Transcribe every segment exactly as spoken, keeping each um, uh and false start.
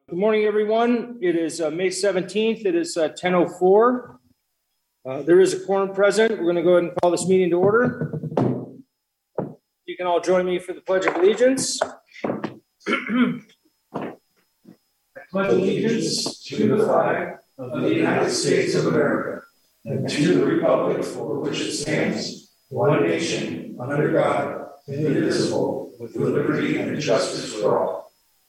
Good morning, everyone. It is uh, May seventeenth. It is uh, ten oh four. Uh, there is a quorum present. We're going to go ahead and call this meeting to order. You can all join me for the Pledge of Allegiance. I pledge allegiance to the flag of the United States of America and to the republic for which it stands, one nation, under God, indivisible, with liberty and justice for all.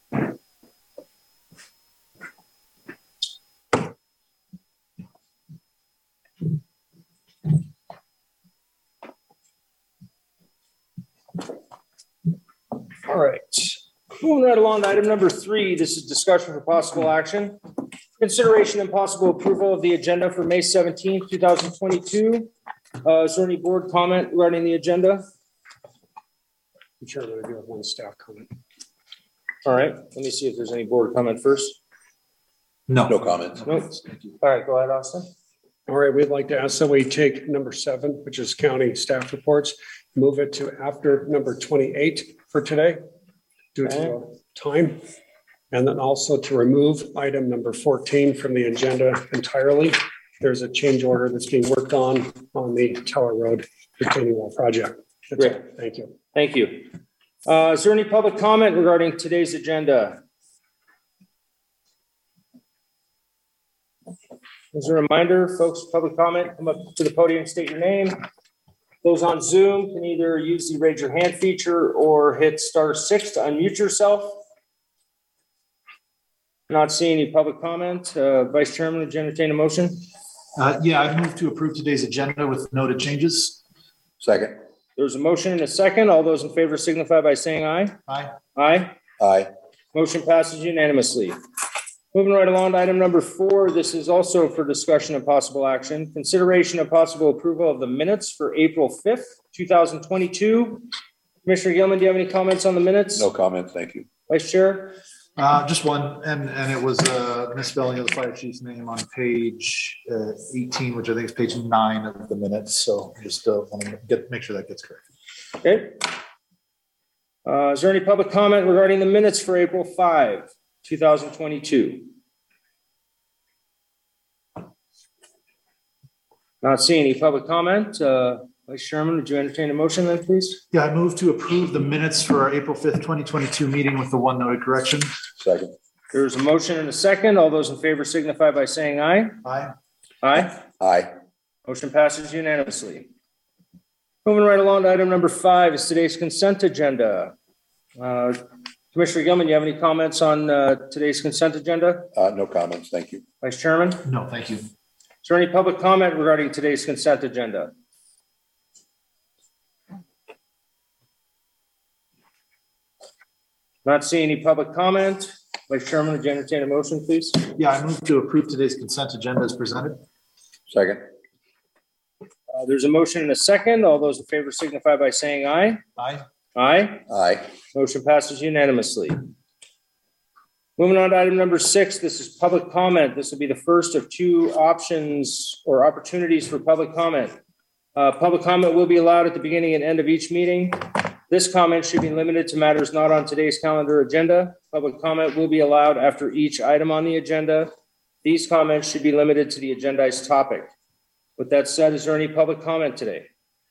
All right, moving right along to item number three. This is discussion for possible action. Consideration and possible approval of the agenda for May seventeenth, two thousand twenty-two. Uh, is there any board comment regarding the agenda? I'm sure I do have one staff comment. All right, let me see if there's any board comment first. No, no comment. Nope. All right, go ahead, Austin. All right, we'd like to ask that we take number seven, which is county staff reports, move it to after number twenty-eight for today due to time. And then also to remove item number fourteen from the agenda entirely. There's a change order that's being worked on on the Tower Road retaining wall project. That's Great. it. Thank you. Thank you. Uh, is there any public comment regarding today's agenda? As a reminder, folks, public comment, come up to the podium, state your name. Those on Zoom can either use the raise your hand feature or hit star six to unmute yourself. Not seeing any public comment. Uh, Vice Chairman, would you entertain a motion? Uh, yeah, I move to approve today's agenda with noted changes. Second. There's a motion and a second. All those in favor signify by saying aye. Aye. Aye. Aye. Motion passes unanimously. Moving right along to item number four. This is also for discussion and possible action. Consideration and possible approval of the minutes for April fifth, two thousand twenty-two. Commissioner Gilman, do you have any comments on the minutes? No comment, thank you. Vice Chair? Uh, just one, and, and it was a misspelling of the fire chief's name on page uh, eighteen, which I think is page nine of the minutes. So just uh, want to get make sure that gets corrected. Okay. Uh, is there any public comment regarding the minutes for April fifth, two thousand twenty-two? Not seeing any public comment. Uh, Vice Chairman, would you entertain a motion then, please? Yeah, I move to approve the minutes for our April fifth, twenty twenty-two meeting with the one noted correction. Second. There's a motion and a second. All those in favor signify by saying aye. Aye. Aye. Aye. Motion passes unanimously. Moving right along to item number five is today's consent agenda. Uh, Commissioner Gilman, you have any comments on uh, today's consent agenda? Uh, no comments, thank you. Vice Chairman? No, thank you. Is there any public comment regarding today's consent agenda? Not seeing any public comment. Vice Chairman, would you entertain a motion, please? Yeah, I move to approve today's consent agenda as presented. Second. Uh, there's a motion and a second. All those in favor signify by saying aye. Aye. Aye. Aye. Motion passes unanimously. Moving on to item number six, this is public comment. This will be the first of two options or opportunities for public comment. Uh, public comment will be allowed at the beginning and end of each meeting. This comment should be limited to matters not on today's calendar agenda. Public comment will be allowed after each item on the agenda. These comments should be limited to the agendized topic. With that said, is there any public comment today?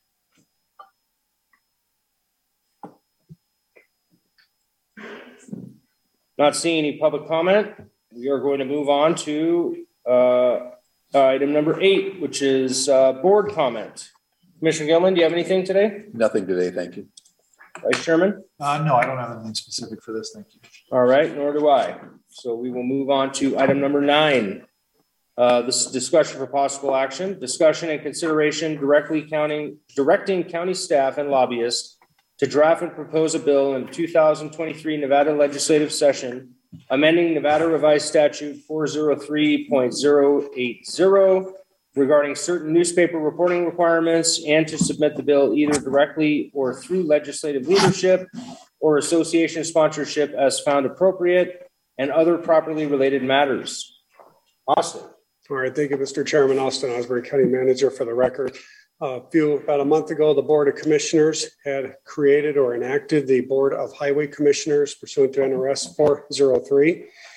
Not seeing any public comment, we are going to move on to uh, item number eight, which is uh, board comment. Commissioner Gilman, do you have anything today? Nothing today, thank you. Vice Chairman? Uh, no, I don't have anything specific for this. Thank you. All right, nor do I. So we will move on to item number nine. Uh, this is discussion for possible action, discussion and consideration directly counting, directing county staff and lobbyists to draft and propose a bill in two thousand twenty-three Nevada legislative session, amending Nevada revised statute four oh three point oh eight oh regarding certain newspaper reporting requirements, and to submit the bill either directly or through legislative leadership or association sponsorship as found appropriate, and other properly related matters. Austin. All right, thank you, Mister Chairman. Austin Osbury, County Manager, for the record. A few, about a month ago, the Board of Commissioners had created or enacted the Board of Highway Commissioners pursuant to N R S four oh three.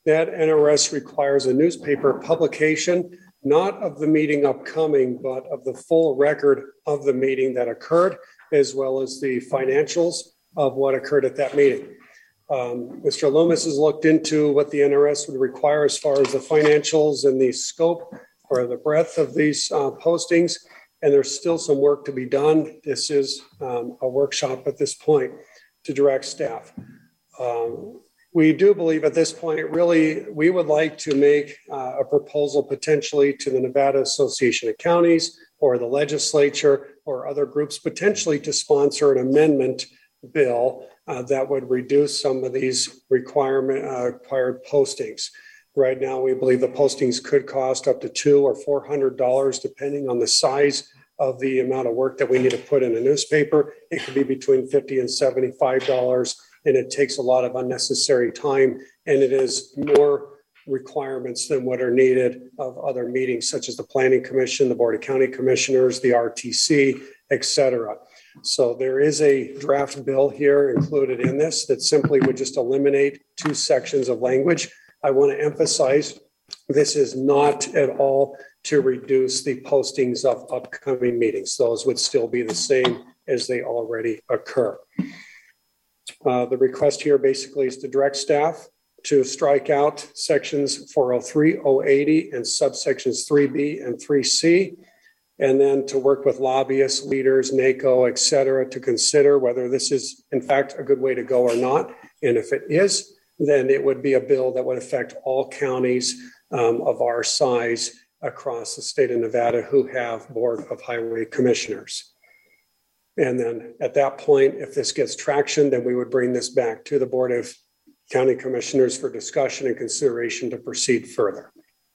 that N R S requires a newspaper publication, not of the meeting upcoming, but of the full record of the meeting that occurred, as well as the financials of what occurred at that meeting. Um, Mister Loomis has looked into what the N R S would require as far as the financials and the scope or the breadth of these uh, postings, and there's still some work to be done. This is um, a workshop at this point to direct staff. Um, we do believe at this point, really, we would like to make uh, a proposal potentially to the Nevada Association of Counties or the legislature or other groups potentially to sponsor an amendment bill uh, that would reduce some of these requirement uh, required postings. Right now, we believe the postings could cost up to two or four hundred dollars, depending on the size of the amount of work that we need to put in a newspaper. It could be between fifty and seventy-five dollars, and it takes a lot of unnecessary time, and it is more requirements than what are needed of other meetings, such as the Planning Commission, the Board of County Commissioners, the R T C, et cetera. So there is a draft bill here included in this that simply would just eliminate two sections of language. I want to emphasize this is not at all to reduce the postings of upcoming meetings. Those would still be the same as they already occur. Uh, the request here basically is to direct staff to strike out sections four oh three, oh eighty, and subsections three B and three C, and then to work with lobbyists, leaders, NACO, et cetera, to consider whether this is in fact a good way to go or not. And if it is, then it would be a bill that would affect all counties um, of our size across the state of Nevada who have Board of Highway Commissioners. And then at that point, if this gets traction, then we would bring this back to the Board of County Commissioners for discussion and consideration to proceed further.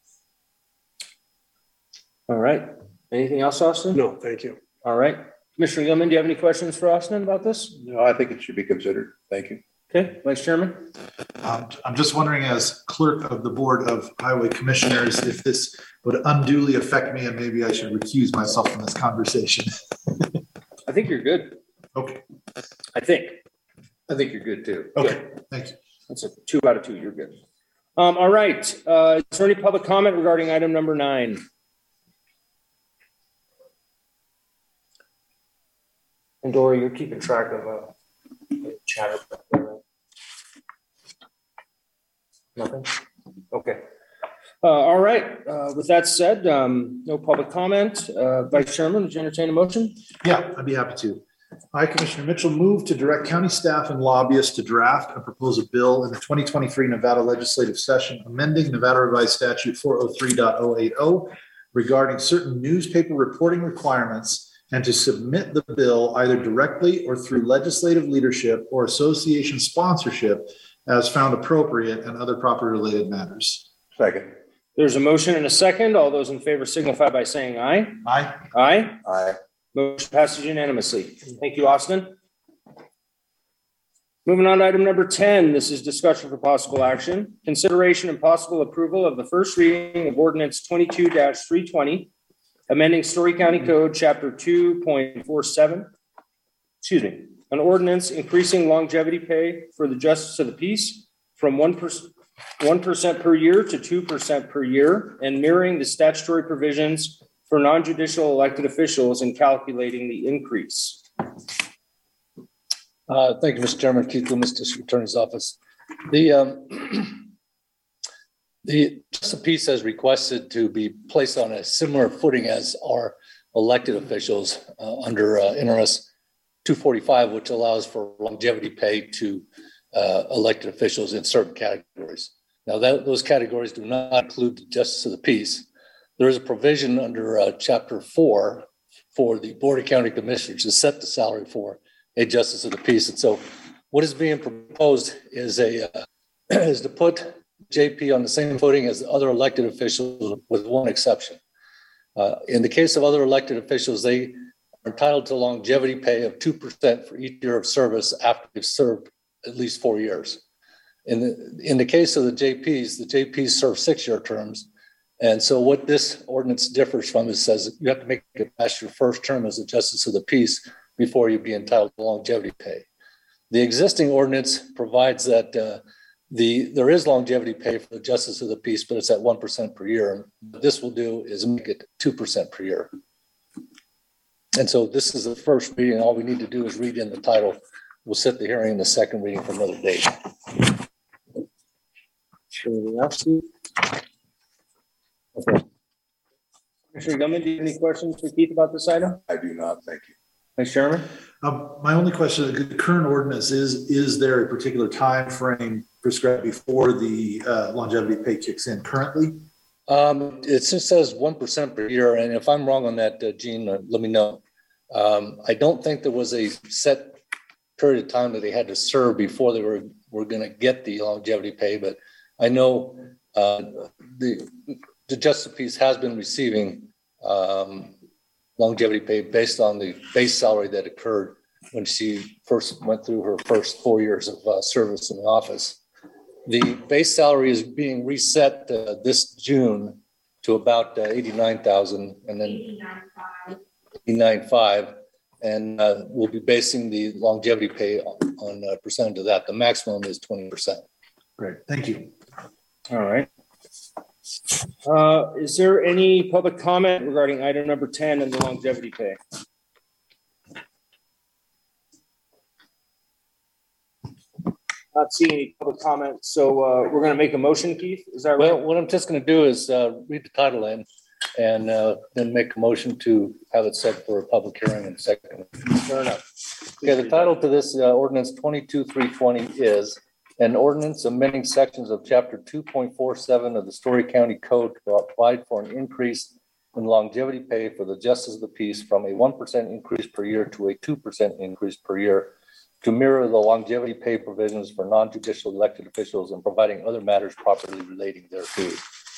All right. Anything else, Austin? No, thank you. All right. Commissioner Gilman, do you have any questions for Austin about this? No, I think it should be considered. Thank you. Okay, Vice Chairman. Um, I'm just wondering, as clerk of the Board of Highway Commissioners, if this would unduly affect me and maybe I should recuse myself from this conversation. I think you're good. Okay, I think. I think you're good too. okay, thank you. That's a two out of two. You're good. Um, all right. Uh, is there any public comment regarding item number nine? And Dory, you're keeping track of uh, chatter back there, right? Nothing? Okay. Uh, all right. Uh, with that said, um, no public comment. Uh, Vice Chairman, would you entertain a motion? Yeah, I'd be happy to. I, Commissioner Mitchell, move to direct county staff and lobbyists to draft and propose a bill in the twenty twenty-three Nevada legislative session amending Nevada Revised Statute four oh three point oh eight oh regarding certain newspaper reporting requirements, and to submit the bill either directly or through legislative leadership or association sponsorship as found appropriate and other proper related matters. Second. There's a motion and a second. All those in favor signify by saying aye. Aye. Aye. Aye. Motion passes unanimously. Thank you, Austin. Moving on to item number ten, this is discussion for possible action. Consideration and possible approval of the first reading of ordinance twenty-two three twenty, amending Story County Code, Chapter two point four seven. Excuse me, an ordinance increasing longevity pay for the Justice of the Peace from one percent one percent per year to two percent per year, and mirroring the statutory provisions for non-judicial elected officials in calculating the increase. Uh, thank you, Mister Chairman. Keith Loomis, District Attorney's Office. The um, the Justice of the Peace has requested to be placed on a similar footing as our elected officials uh, under uh, N R S two forty-five, which allows for longevity pay to uh, elected officials in certain categories. Now, that, those categories do not include the Justice of the Peace. There is a provision under uh, Chapter four for the Board of County Commissioners to set the salary for a Justice of the Peace. And so what is being proposed is a uh, is to put J P on the same footing as other elected officials, with one exception. Uh, in the case of other elected officials, they are entitled to longevity pay of two percent for each year of service after they've served at least four years. In the, in the case of the J Ps, the J Ps serve six-year terms. And so what this ordinance differs from is says you have to make it past your first term as a Justice of the Peace before you be entitled to longevity pay. The existing ordinance provides that uh, The, there is longevity pay for the justice of the peace, but it's at one percent per year. What this will do is make it two percent per year. And so this is the first reading. All we need to do is read in the title. We'll set the hearing in the second reading for another date. Anything else, Steve? Okay. Commissioner Gilman, do you have any questions for Keith about this item? I do not, thank you. Vice Chairman? Um, my only question, the current ordinance is, is there a particular time frame prescribed before the uh, longevity pay kicks in currently? Um, it just says one percent per year. And if I'm wrong on that, uh, Gene, uh, let me know. Um, I don't think there was a set period of time that they had to serve before they were, were going to get the longevity pay. But I know uh, the, the Justice of Peace has been receiving um, longevity pay based on the base salary that occurred when she first went through her first four years of uh, service in the office. The base salary is being reset uh, this June to about uh, eighty-nine thousand and then eighty-nine point five. And uh, we'll be basing the longevity pay on, on a percentage of that. The maximum is twenty percent. Great, thank you. All right. Uh, is there any public comment regarding item number ten and the longevity pay? Not seeing any public comment, so uh, we're going to make a motion, Keith. Is that right? Well, what I'm just going to do is uh, read the title in and uh, then make a motion to have it set for a public hearing in a second. Fair enough. Okay, the title to this uh, ordinance twenty-two three twenty is an ordinance amending sections of chapter two point four seven of the Story County Code to provide for an increase in longevity pay for the justice of the peace from a one percent increase per year to a two percent increase per year to mirror the longevity pay provisions for non-judicial elected officials and providing other matters properly relating thereto.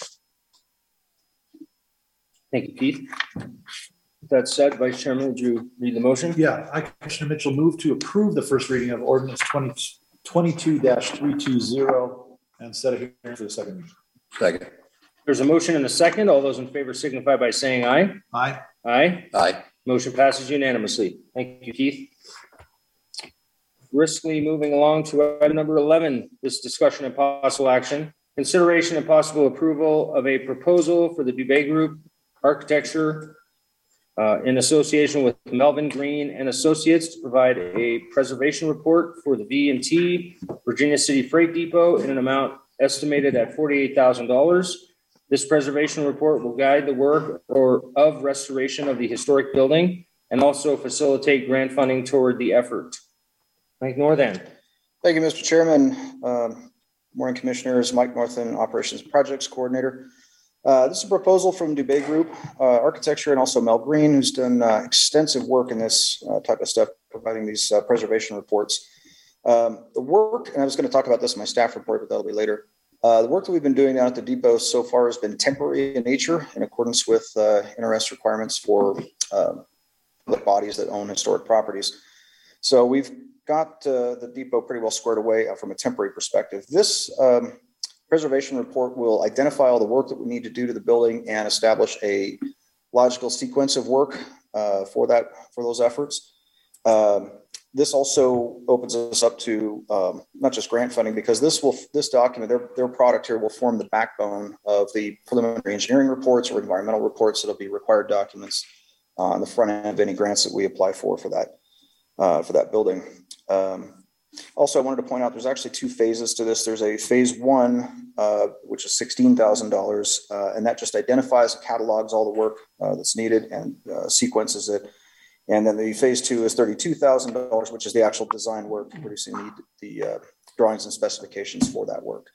Thank you, Keith. With that said, Vice Chairman, would you read the motion? Yeah, I, Commissioner Mitchell, move to approve the first reading of ordinance twenty twenty-two three two zero and set a hearing for the second reading. Second. There's a motion and a second. All those in favor signify by saying aye. Aye. Aye. Aye. Motion passes unanimously. Thank you, Keith. Briskly moving along to item number eleven, this discussion and possible action. Consideration and possible approval of a proposal for the Dubay Group Architecture uh, in association with Melvin Green and Associates to provide a preservation report for the V and T Virginia City Freight Depot in an amount estimated at forty-eight thousand dollars. This preservation report will guide the work or of restoration of the historic building and also facilitate grant funding toward the effort. Mike Northen. Thank you, Mister Chairman. Um, Morning, Commissioners. Mike Northen, Operations Projects Coordinator. Uh, this is a proposal from Dubay Group uh, Architecture and also Mel Green, who's done uh, extensive work in this uh, type of stuff, providing these uh, preservation reports. Um, the work, and I was going to talk about this in my staff report, but that'll be later. Uh, the work that we've been doing down at the depot so far has been temporary in nature in accordance with uh, N R S requirements for uh, public bodies that own historic properties. So we've got uh, the depot pretty well squared away uh, from a temporary perspective. This um, preservation report will identify all the work that we need to do to the building and establish a logical sequence of work uh, for that for those efforts. Um, this also opens us up to um, not just grant funding, because this will this document, their, their product here will form the backbone of the preliminary engineering reports or environmental reports that'll be required documents uh, on the front end of any grants that we apply for for that uh, for that building. Um, also, I wanted to point out there's actually two phases to this. There's a phase one, uh, which is sixteen thousand dollars, uh, and that just identifies and catalogs all the work uh, that's needed and uh, sequences it. And then the phase two is thirty-two thousand dollars, which is the actual design work, producing the, the uh, drawings and specifications for that work.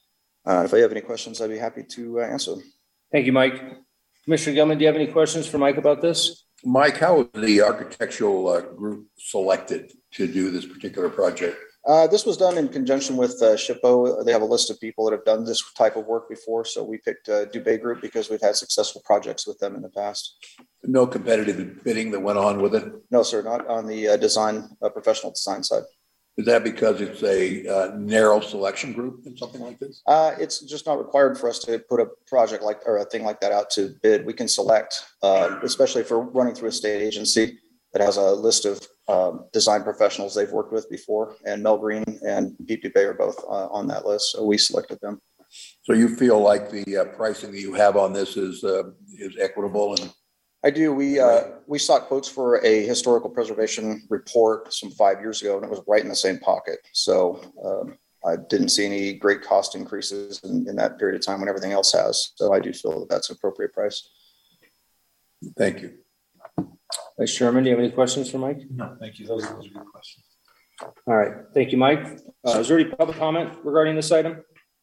Uh, if I have any questions, I'd be happy to uh, answer them. Thank you, Mike. Commissioner Gilman, do you have any questions for Mike about this? Mike, how was the architectural uh, group selected to do this particular project? Uh, this was done in conjunction with uh, SHPO. They have a list of people that have done this type of work before. So we picked uh, Dubay Group because we've had successful projects with them in the past. No competitive bidding that went on with it? No, sir, not on the uh, design, uh, professional design side. Is that because it's a uh, narrow selection group and something like this? Uh, it's just not required for us to put a project like or a thing like that out to bid. We can select, uh, especially if we're running through a state agency, that has a list of um, design professionals they've worked with before, and Mel Green and Pete Dubé are both uh, on that list. So we selected them. So you feel like the uh, pricing that you have on this is, uh, is equitable and I do. We uh, we sought quotes for a historical preservation report some five years ago, and it was right in the same pocket. So um, I didn't see any great cost increases in, in that period of time when everything else has. So I do feel that that's an appropriate price. thank you. Vice Chairman, do you have any questions for Mike? No, thank you. Those are, those are good questions. All right, thank you, Mike. Uh, is there any public comment regarding this item?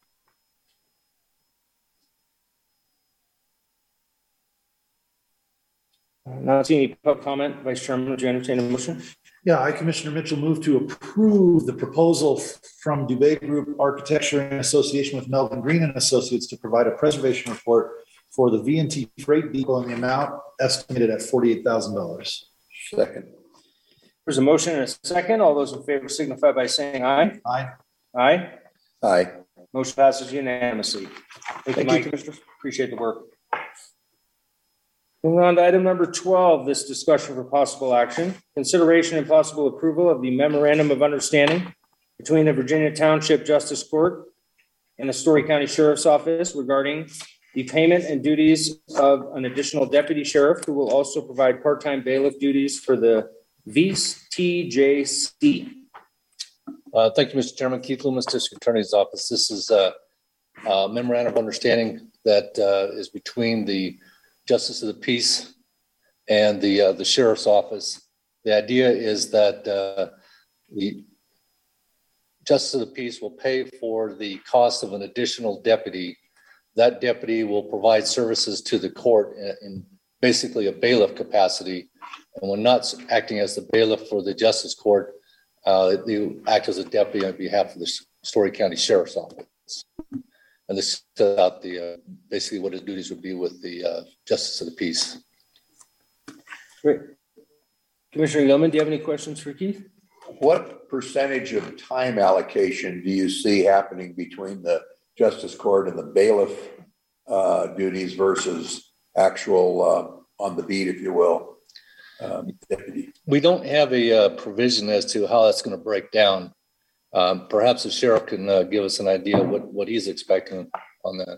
Uh, Not seeing any public comment. Vice Chairman, would you entertain a motion? Yeah, I, Commissioner Mitchell, move to approve the proposal from Dubé Group Architecture in association with Melvin Green and Associates to provide a preservation report for the V and T Freight Depot in the amount estimated at forty-eight thousand dollars. Second. There's a motion and a second. All those in favor signify by saying aye. Aye. Aye. Aye. Motion passes unanimously. Thank you, Thank you, Mike. Commissioner. Appreciate the work. Moving on to item number twelve, this discussion for possible action, consideration and possible approval of the memorandum of understanding between the Virginia Township Justice Court and the Story County Sheriff's Office regarding the payment and duties of an additional deputy sheriff who will also provide part-time bailiff duties for the V T J C. Uh, thank you, Mister Chairman. Keith Loomis, District Attorney's Office. This is a, a memorandum of understanding that uh, is between the Justice of the Peace and the uh, the Sheriff's Office. The idea is that uh, the Justice of the Peace will pay for the cost of an additional deputy. That deputy will provide services to the court in, in basically a bailiff capacity. And when not acting as the bailiff for the Justice Court, uh, they act as a deputy on behalf of the Story County Sheriff's Office. And this is out the uh, basically what his duties would be with the uh, Justice of the Peace. Great. Commissioner Yeoman, do you have any questions for Keith? What percentage of time allocation do you see happening between the Justice Court and the bailiff uh, duties versus actual uh, on the beat, if you will, um, deputy? We don't have a uh, provision as to how that's going to break down. Um, perhaps the sheriff can uh, give us an idea of what, what he's expecting on that.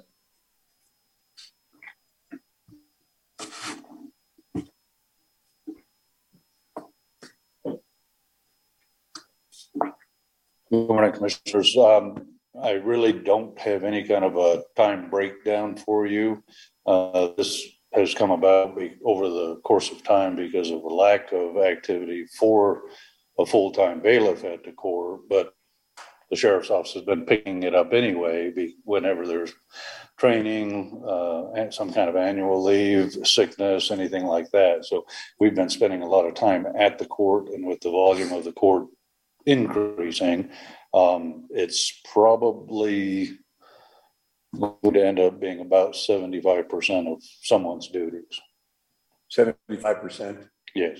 Good morning, Commissioners. Um, I really don't have any kind of a time breakdown for you. Uh, this has come about be- over the course of time because of a lack of activity for a full-time bailiff at the court, but the Sheriff's Office has been picking it up anyway, be- whenever there's training, uh, and some kind of annual leave, sickness, anything like that. So we've been spending a lot of time at the court, and with the volume of the court increasing, um, it's probably would end up being about seventy-five percent of someone's duties. seventy-five percent. Yes.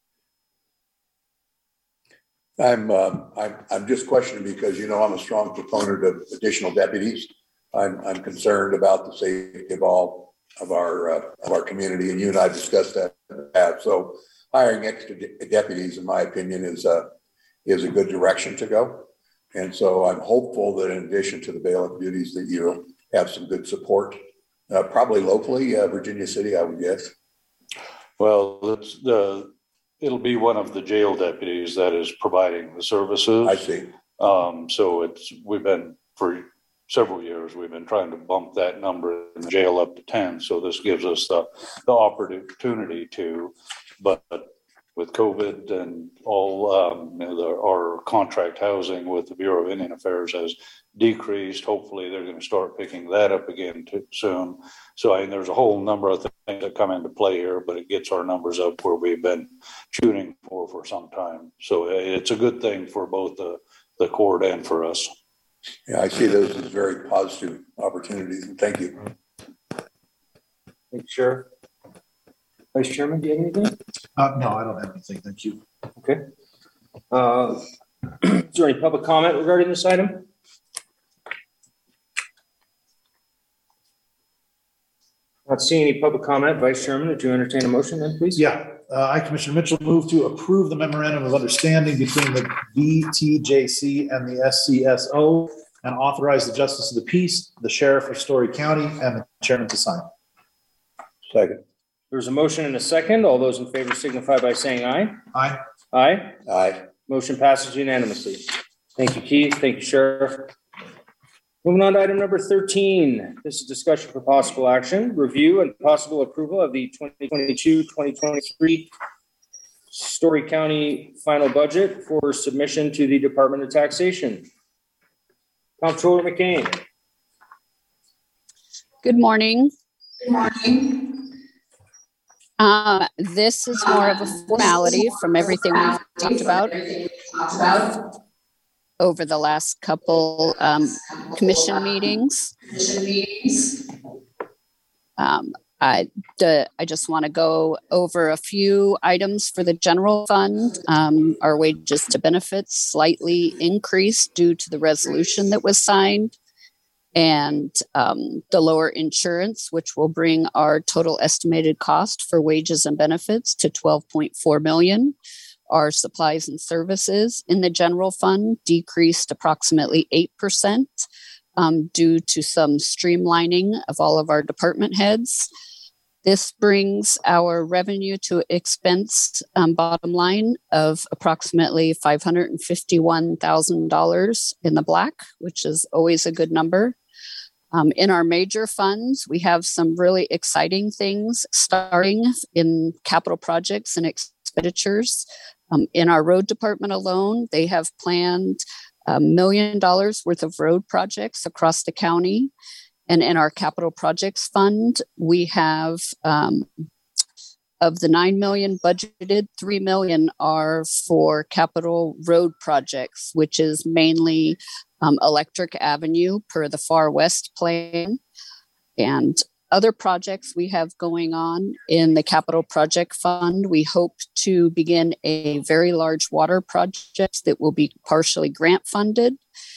I'm, um, I'm, I'm just questioning because, you know, I'm a strong proponent of additional deputies. I'm, I'm concerned about the safety of all of our, uh, of our community, and you and I discussed that in the past. So hiring extra de- deputies, in my opinion, is a, is a good direction to go. And so I'm hopeful that in addition to the bailiff duties that you'll have some good support, uh, probably locally, uh, Virginia City, I would guess. Well, it's the, it'll be one of the jail deputies that is providing the services. I see. Um, so it's, we've been, for several years, we've been trying to bump that number in the jail up to ten. So this gives us the, the opportunity to, but with COVID and all, um, you know, the, our contract housing with the Bureau of Indian Affairs has decreased. Hopefully they're going to start picking that up again too soon. So I mean, there's a whole number of things that come into play here, but it gets our numbers up where we've been shooting for for some time. So it's a good thing for both the, the court and for us. Yeah, I see those as very positive opportunities. And thank you. Thank you, Sheriff. Vice Chairman, do you have anything? Uh, no, I don't have anything. Thank you. Okay. Uh, is there any public comment regarding this item? Not seeing any public comment. Vice Chairman, would you entertain a motion then, please? Yeah, Uh, I, Commissioner Mitchell, move to approve the memorandum of understanding between the B T J C and the S C S O and authorize the Justice of the Peace, the Sheriff of Story County, and the Chairman to sign. Second. There's a motion and a second. All those in favor signify by saying aye. Aye. Aye. Aye. Motion passes unanimously. Thank you, Keith. Thank you, Sheriff. Moving on to item number thirteen. This is discussion for possible action, review and possible approval of the twenty twenty-two twenty twenty-three Story County final budget for submission to the Department of Taxation. Comptroller McCain. Good morning. Good morning. Uh, this is more of a formality from everything we've talked about over the last couple um, commission meetings. Um, I, the, I just want to go over a few items for the general fund. Um, our wages to benefits slightly increased due to the resolution that was signed, and um, the lower insurance, which will bring our total estimated cost for wages and benefits to twelve point four million dollars. Our supplies and services in the general fund decreased approximately eight percent um, due to some streamlining of all of our department heads. This brings our revenue to expense um, bottom line of approximately five hundred fifty-one thousand dollars in the black, which is always a good number. Um, in our major funds, we have some really exciting things starting in capital projects and expenditures. Um, in our road department alone, they have planned a million dollars worth of road projects across the county. And in our capital projects fund, we have um, of the nine million budgeted, three million are for capital road projects, which is mainly um, Electric Avenue per the Far West plan, and other projects we have going on in the capital project fund. We hope to begin a very large water project that will be partially grant funded.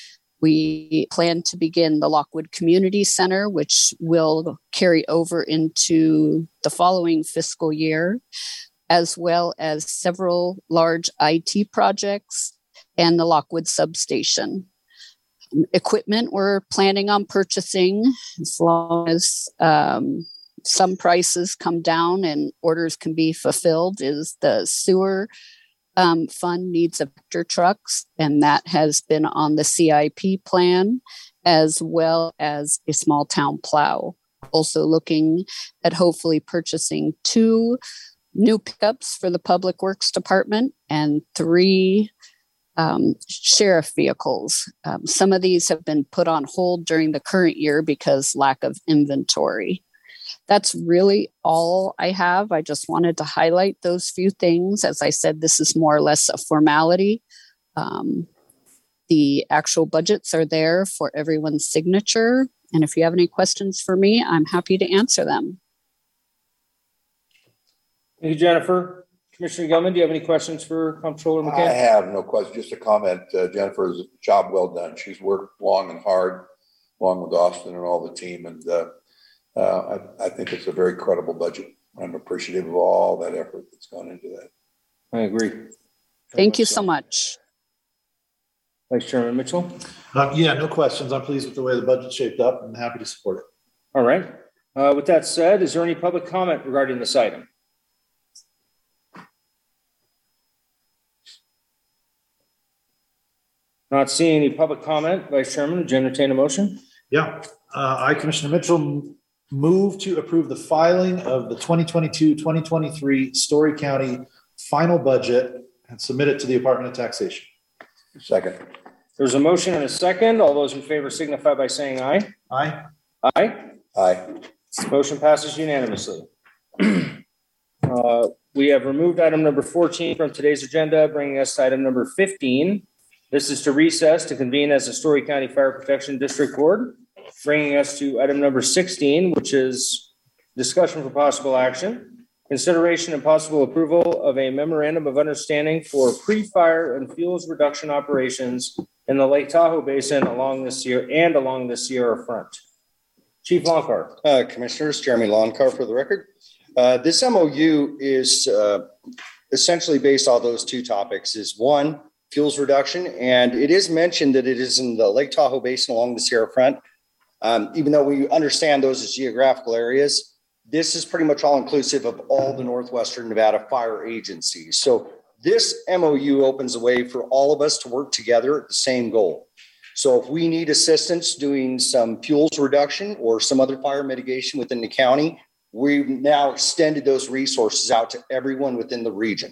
We plan to begin the Lockwood Community Center, which will carry over into the following fiscal year, as well as several large I T projects and the Lockwood substation. Equipment we're planning on purchasing, as long as um, some prices come down and orders can be fulfilled, is the sewer um, fund needs a vector trucks, and that has been on the C I P plan, as well as a small town plow. Also looking at hopefully purchasing two new pickups for the Public Works Department and three Um, sheriff vehicles. Um, some of these have been put on hold during the current year because lack of inventory. That's really all I have. I just wanted to highlight those few things. As I said, this is more or less a formality. Um, the actual budgets are there for everyone's signature. And if you have any questions for me, I'm happy to answer them. Thank you, Jennifer. Commissioner Gilman, do you have any questions for Comptroller I McCann? have no question, just a comment. Uh, Jennifer's job well done. She's worked long and hard, along with Austin and all the team. And uh, uh, I, I think it's a very credible budget. I'm appreciative of all that effort that's gone into that. I agree. Thank you so much. Vice Chairman Mitchell. Uh, yeah, no questions. I'm pleased with the way the budget shaped up and happy to support it. All right. Uh, with that said, is there any public comment regarding this item? Not seeing any public comment. Vice Chairman, would you entertain a motion? Yeah, uh, I, Commissioner Mitchell, move to approve the filing of the twenty twenty-two twenty twenty-three Story County final budget and submit it to the Department of Taxation. Second. There's a motion and a second. All those in favor signify by saying aye. Aye. Aye. Aye. Motion passes unanimously. Uh, we have removed item number fourteen from today's agenda, bringing us to item number fifteen. This is to recess to convene as a Story County Fire Protection District Board, bringing us to item number sixteen, which is discussion for possible action, consideration and possible approval of a memorandum of understanding for pre-fire and fuels reduction operations in the Lake Tahoe Basin along the Sierra and along the Sierra Front. Chief Longcar. Uh, Commissioners, Jeremy Longcar for the record. Uh, this M O U is uh, essentially based on those two topics is one, fuels reduction. And it is mentioned that it is in the Lake Tahoe Basin along the Sierra Front. Um, even though we understand those as geographical areas, this is pretty much all inclusive of all the Northwestern Nevada fire agencies. So this M O U opens the way for all of us to work together at the same goal. So if we need assistance doing some fuels reduction or some other fire mitigation within the county, we've now extended those resources out to everyone within the region.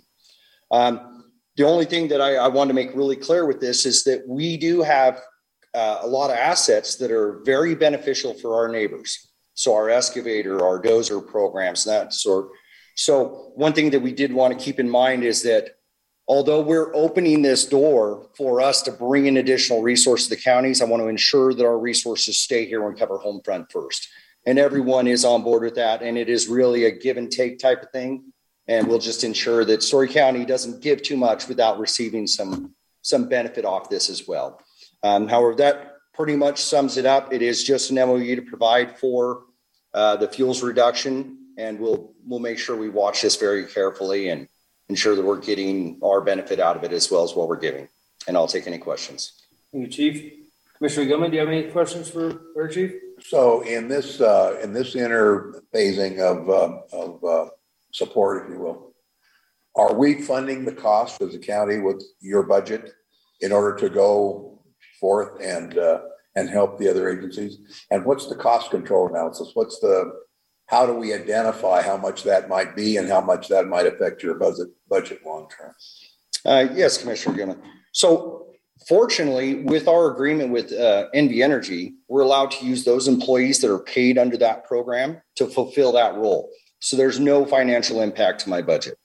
Um, the only thing that I, I want to make really clear with this is that we do have uh, a lot of assets that are very beneficial for our neighbors. So our excavator, our dozer programs, that sort. So one thing that we did want to keep in mind is that although we're opening this door for us to bring in additional resources to the counties, I want to ensure that our resources stay here and cover home front first. And everyone is on board with that. And it is really a give and take type of thing. And we'll just ensure that Story County doesn't give too much without receiving some, some benefit off this as well. Um, however, that pretty much sums it up. It is just an M O U to provide for uh, the fuels reduction. And we'll, we'll make sure we watch this very carefully and ensure that we're getting our benefit out of it as well as what we're giving. And I'll take any questions. Thank you, Chief. Commissioner Gilman, do you have any questions for our Chief? So in this, uh, in this interphasing of, uh, of, uh, support, if you will, are we funding the cost as a county with your budget in order to go forth and, uh, and help the other agencies? And what's the cost control analysis? What's the, how do we identify how much that might be and how much that might affect your budget, budget long-term? Uh, yes, Commissioner Gilman. So fortunately, with our agreement with uh, N V Energy, we're allowed to use those employees that are paid under that program to fulfill that role. So there's no financial impact to my budget.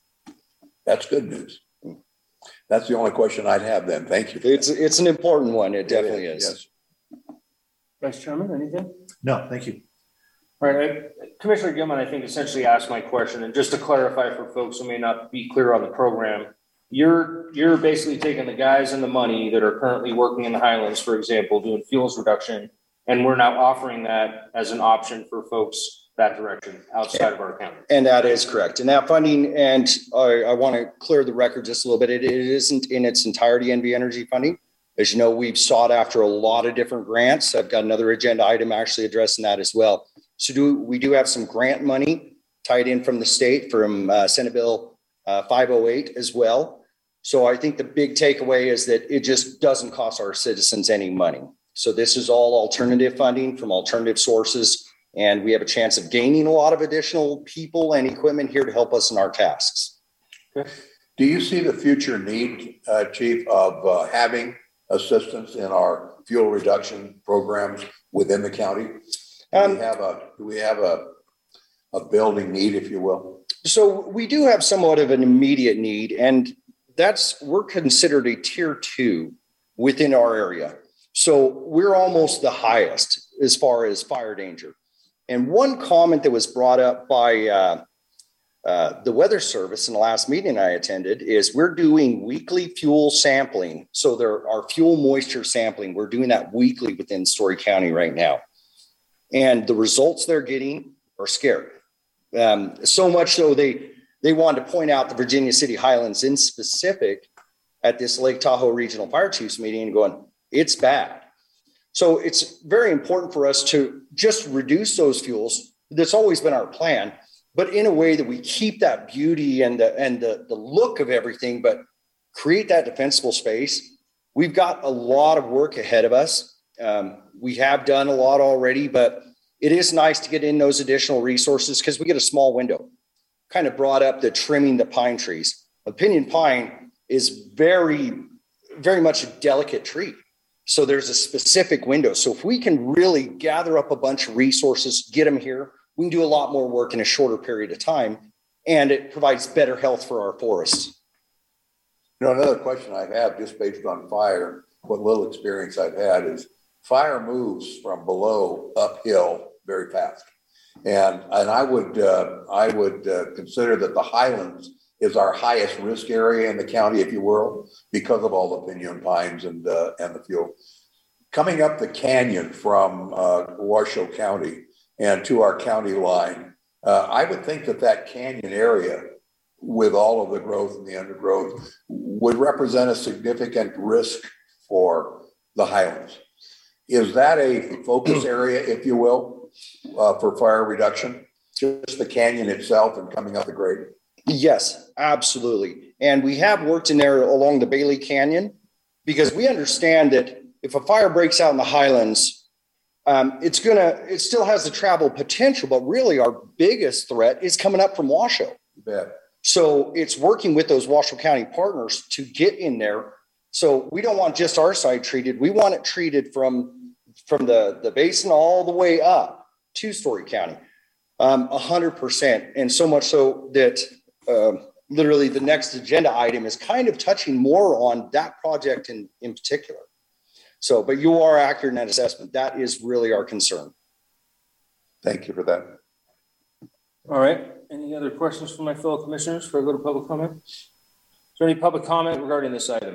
That's good news. That's the only question I'd have then. Thank you. It's it's an important one. It definitely it is. is. Yes. Vice Chairman, anything? No, thank you. All right, I- Commissioner Gilman, I think essentially asked my question, and just to clarify for folks who may not be clear on the program, you're you're basically taking the guys and the money that are currently working in the Highlands, for example, doing fuels reduction, and we're now offering that as an option for folks that direction outside of our county. And that is correct. And that funding, and I, I want to clear the record just a little bit. It, it isn't in its entirety N V Energy funding. As you know, we've sought after a lot of different grants. I've got another agenda item actually addressing that as well. So do we do have some grant money tied in from the state from uh, Senate Bill uh, five oh eight as well. So I think the big takeaway is that it just doesn't cost our citizens any money. So this is all alternative funding from alternative sources. And we have a chance of gaining a lot of additional people and equipment here to help us in our tasks. Okay. Do you see the future need, uh, Chief, of uh, having assistance in our fuel reduction programs within the county? Do Um, we have a, do we have a, a building need, if you will? So we do have somewhat of an immediate need, and that's, we're considered a tier two within our area. So we're almost the highest as far as fire danger. And one comment that was brought up by uh, uh, the Weather Service in the last meeting I attended is we're doing weekly fuel sampling. So there are fuel moisture sampling. We're doing that weekly within Story County right now. And the results they're getting are scary. Um, so much so they, they wanted to point out the Virginia City Highlands in specific at this Lake Tahoe Regional Fire Chiefs meeting and going, it's bad. So it's very important for us to just reduce those fuels. That's always been our plan, but in a way that we keep that beauty and the, and the, the look of everything, but create that defensible space. We've got a lot of work ahead of us. Um, we have done a lot already, but it is nice to get in those additional resources because we get a small window. Kind of brought up the trimming the pine trees. Opinion pine is very, very much a delicate tree. So there's a specific window. So if we can really gather up a bunch of resources, get them here, we can do a lot more work in a shorter period of time, and it provides better health for our forests. You know, another question I have just based on fire, what little experience I've had is fire moves from below uphill very fast. And, and I would, uh, I would uh, consider that the Highlands is our highest risk area in the county, if you will, because of all the pinyon pines and uh, and the fuel. Coming up the canyon from uh, Washoe County and to our county line, uh, I would think that that canyon area with all of the growth and the undergrowth, would represent a significant risk for the Highlands. Is that a focus area, if you will, uh, for fire reduction? Just the canyon itself and coming up the grade? Yes, absolutely. And we have worked in there along the Bailey Canyon because we understand that if a fire breaks out in the Highlands, um, it's gonna, it still has the travel potential, but really our biggest threat is coming up from Washoe. You bet. So it's working with those Washoe County partners to get in there. So we don't want just our side treated. We want it treated from, from the, the basin all the way up to Story County, um, a hundred percent. And so much so that uh, literally the next agenda item is kind of touching more on that project in, in particular. So, but you are accurate in that assessment. That is really our concern. Thank you for that. All right. Any other questions from my fellow commissioners before I go to public comment? Is there any public comment regarding this item?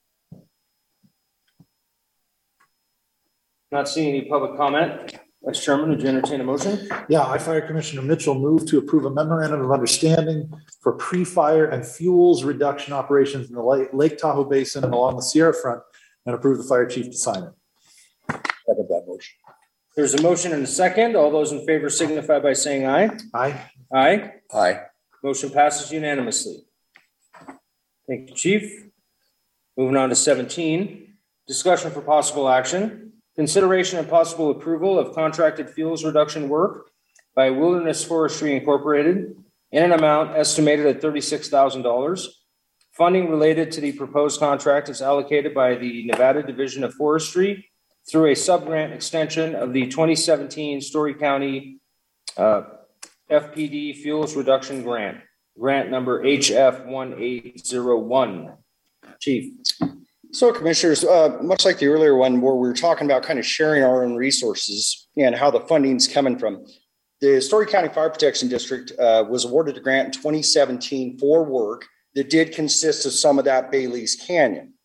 Not seeing any public comment. Vice Chairman, would you entertain a motion? Yeah, I, Fire Commissioner Mitchell, move to approve a memorandum of understanding for pre-fire and fuels reduction operations in the Lake, Lake Tahoe Basin and along the Sierra Front, and approve the fire chief to sign it. Second that motion. There's a motion and a second. All those in favor signify by saying aye. Aye. Aye. Aye. Motion passes unanimously. Thank you, Chief. Moving on to seventeen, discussion for possible action. Consideration and possible approval of contracted fuels reduction work by Wilderness Forestry Incorporated in an amount estimated at thirty-six thousand dollars. Funding related to the proposed contract is allocated by the Nevada Division of Forestry through a sub-grant extension of the twenty seventeen Story County uh, F P D Fuels Reduction Grant, grant number H F one eight zero one. Chief. So commissioners, uh, much like the earlier one where we were talking about kind of sharing our own resources and how the funding's coming from, the Story County Fire Protection District uh, was awarded a grant in twenty seventeen for work that did consist of some of that Bailey's Canyon.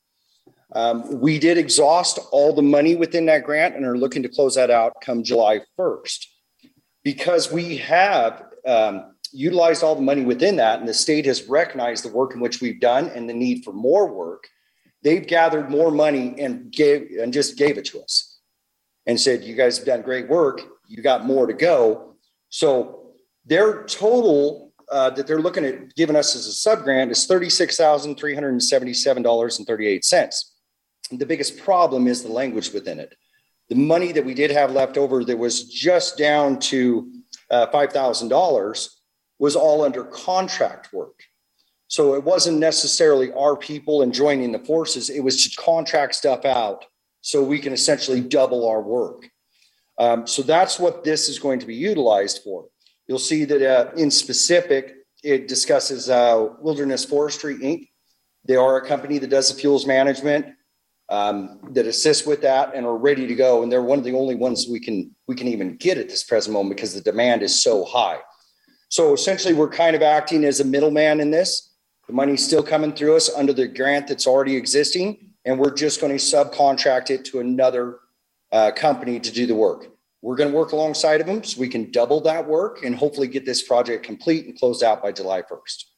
Um, we did exhaust all the money within that grant and are looking to close that out come July first. Because we have um, utilized all the money within that and the state has recognized the work in which we've done and the need for more work, they've gathered more money and gave and just gave it to us and said, you guys have done great work. You got more to go. So their total uh, that they're looking at giving us as a sub grant is thirty-six thousand three hundred seventy-seven dollars and thirty-eight cents. The biggest problem is the language within it. The money that we did have left over that was just down to uh, five thousand dollars was all under contract work. So it wasn't necessarily our people and joining the forces. It was to contract stuff out so we can essentially double our work. Um, so that's what this is going to be utilized for. You'll see that uh, in specific, it discusses uh, Wilderness Forestry, Incorporated. They are a company that does the fuels management, um, that assists with that and are ready to go. And they're one of the only ones we can, we can even get at this present moment because the demand is so high. So essentially we're kind of acting as a middleman in this. The money's still coming through us under the grant that's already existing, and we're just going to subcontract it to another uh, company to do the work. We're going to work alongside of them so we can double that work and hopefully get this project complete and closed out by July first.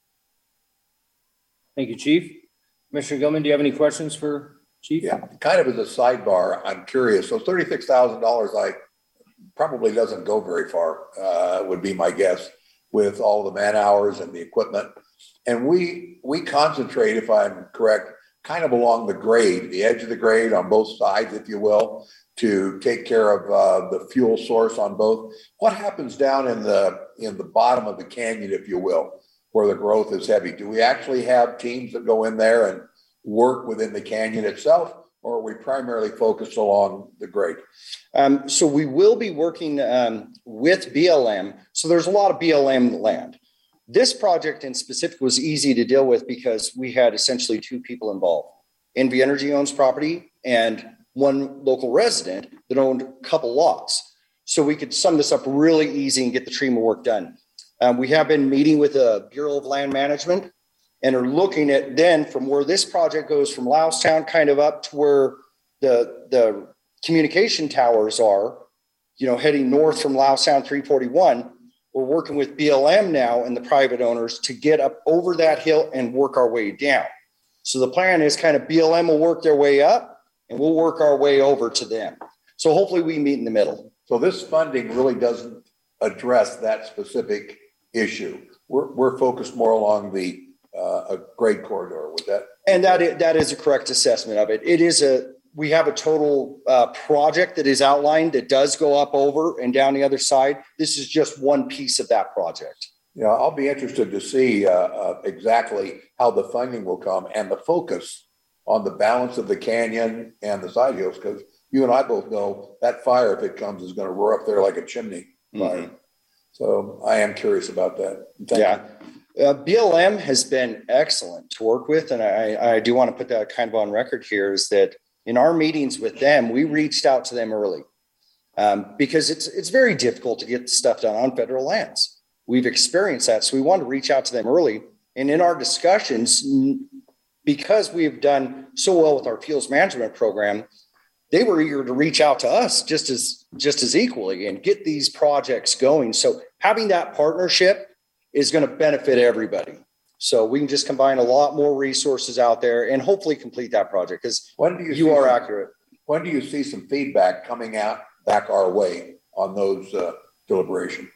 Thank you, Chief. Commissioner Gilman, do you have any questions for Chief? Yeah, kind of as a sidebar, I'm curious. So thirty-six thousand dollars, like, probably doesn't go very far, uh, would be my guess, with all the man hours and the equipment. And we we concentrate, if I'm correct, kind of along the grade, the edge of the grade on both sides, if you will, to take care of uh, the fuel source on both. What happens down in the in the bottom of the canyon, if you will, where the growth is heavy? Do we actually have teams that go in there and work within the canyon itself, or are we primarily focused along the grade? Um, so we will be working um, with B L M. So there's a lot of B L M land. This project in specific was easy to deal with because we had essentially two people involved. N V Energy owns property and one local resident that owned a couple lots. So we could sum this up really easy and get the treatment work done. Um, we have been meeting with the Bureau of Land Management and are looking at then from where this project goes from Loustown kind of up to where the, the communication towers are, you know, heading north from Loustown three forty-one. we're working with B L M now and the private owners to get up over that hill and work our way down. So the plan is kind of B L M will work their way up and we'll work our way over to them. So hopefully we meet in the middle. So this funding really doesn't address that specific issue. We're, we're focused more along the uh, a grade corridor with that. And that is, that is a correct assessment of it. It is a, we have a total uh, project that is outlined that does go up over and down the other side. This is just one piece of that project. Yeah, I'll be interested to see uh, uh, exactly how the funding will come and the focus on the balance of the canyon and the side hills, because you and I both know that fire, if it comes, is going to roar up there like a chimney fire. Mm-hmm. So I am curious about that. Thank yeah. Uh, B L M has been excellent to work with. And I, I do want to put that kind of on record here is that in our meetings with them, we reached out to them early um, because it's, it's very difficult to get stuff done on federal lands. We've experienced that. So we wanted to reach out to them early. And in our discussions, because we've done so well with our fuels management program, they were eager to reach out to us just as, just as equally and get these projects going. So having that partnership is going to benefit everybody. So we can just combine a lot more resources out there and hopefully complete that project because when do you, you are some, accurate. When do you see some feedback coming out back our way on those uh, deliberations?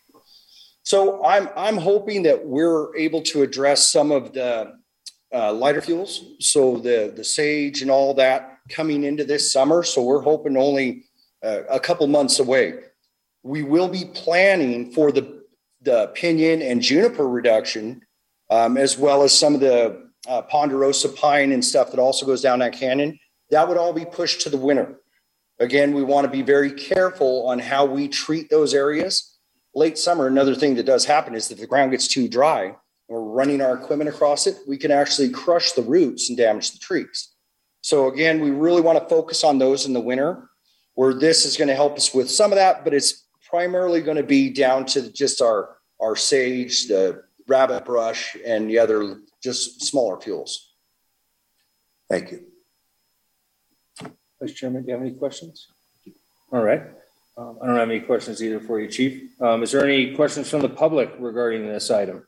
So I'm, I'm hoping that we're able to address some of the uh, lighter fuels. So the, the sage and all that coming into this summer. So we're hoping only uh, a couple months away. We will be planning for the the pinyon and juniper reduction, um, as well as some of the uh, ponderosa pine and stuff that also goes down that canyon. That would all be pushed to the winter. Again, we want to be very careful on how we treat those areas. Late summer, another thing that does happen is that if the ground gets too dry and we're running our equipment across it, we can actually crush the roots and damage the trees. So again, we really want to focus on those in the winter, where this is going to help us with some of that, but it's primarily going to be down to just our, our sage, the rabbit brush, and the other just smaller fuels. Thank you. Vice Chairman, do you have any questions? All right. Um, I don't have any questions either for you, Chief. Um, is there any questions from the public regarding this item?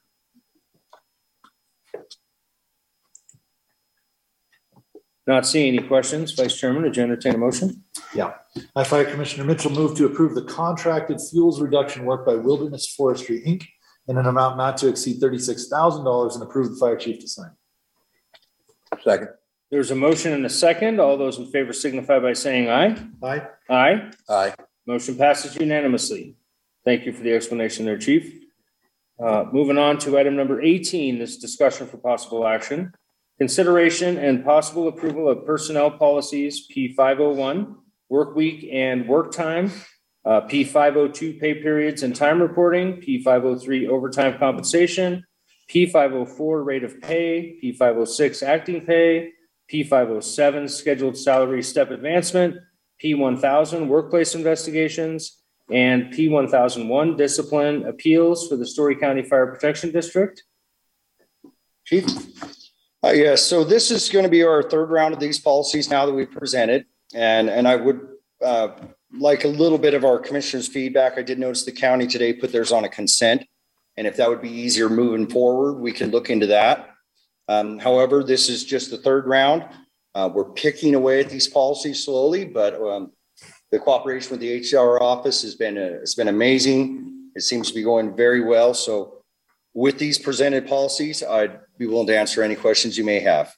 Not seeing any questions. Vice Chairman, would you entertain a motion? Yeah. I, Fire Commissioner Mitchell, move to approve the contracted fuels reduction work by Wilderness Forestry, Incorporated in an amount not to exceed thirty-six thousand dollars and approve the fire chief to sign. Second. There's a motion and a second. All those in favor signify by saying aye. Aye. Aye. Aye. Motion passes unanimously. Thank you for the explanation there, Chief. Uh, moving on to item number eighteen, this discussion for possible action. Consideration and possible approval of personnel policies P five oh one, work week and work time, uh, P five oh two, pay periods and time reporting, P five oh three, overtime compensation, P five oh four, rate of pay, P five oh six, acting pay, P five oh seven, scheduled salary step advancement, P one thousand, workplace investigations, and P one thousand one, discipline appeals for the Story County Fire Protection District. Chief? Uh, yes, so this is going to be our third round of these policies now that we've presented. And, and I would uh, like a little bit of our commissioner's feedback. I did notice the county today put theirs on a consent. And if that would be easier moving forward, we can look into that. Um, however, this is just the third round. Uh, we're picking away at these policies slowly, but um, the cooperation with the H R office has been, uh, has been amazing. It seems to be going very well. So with these presented policies, I'd be willing to answer any questions you may have.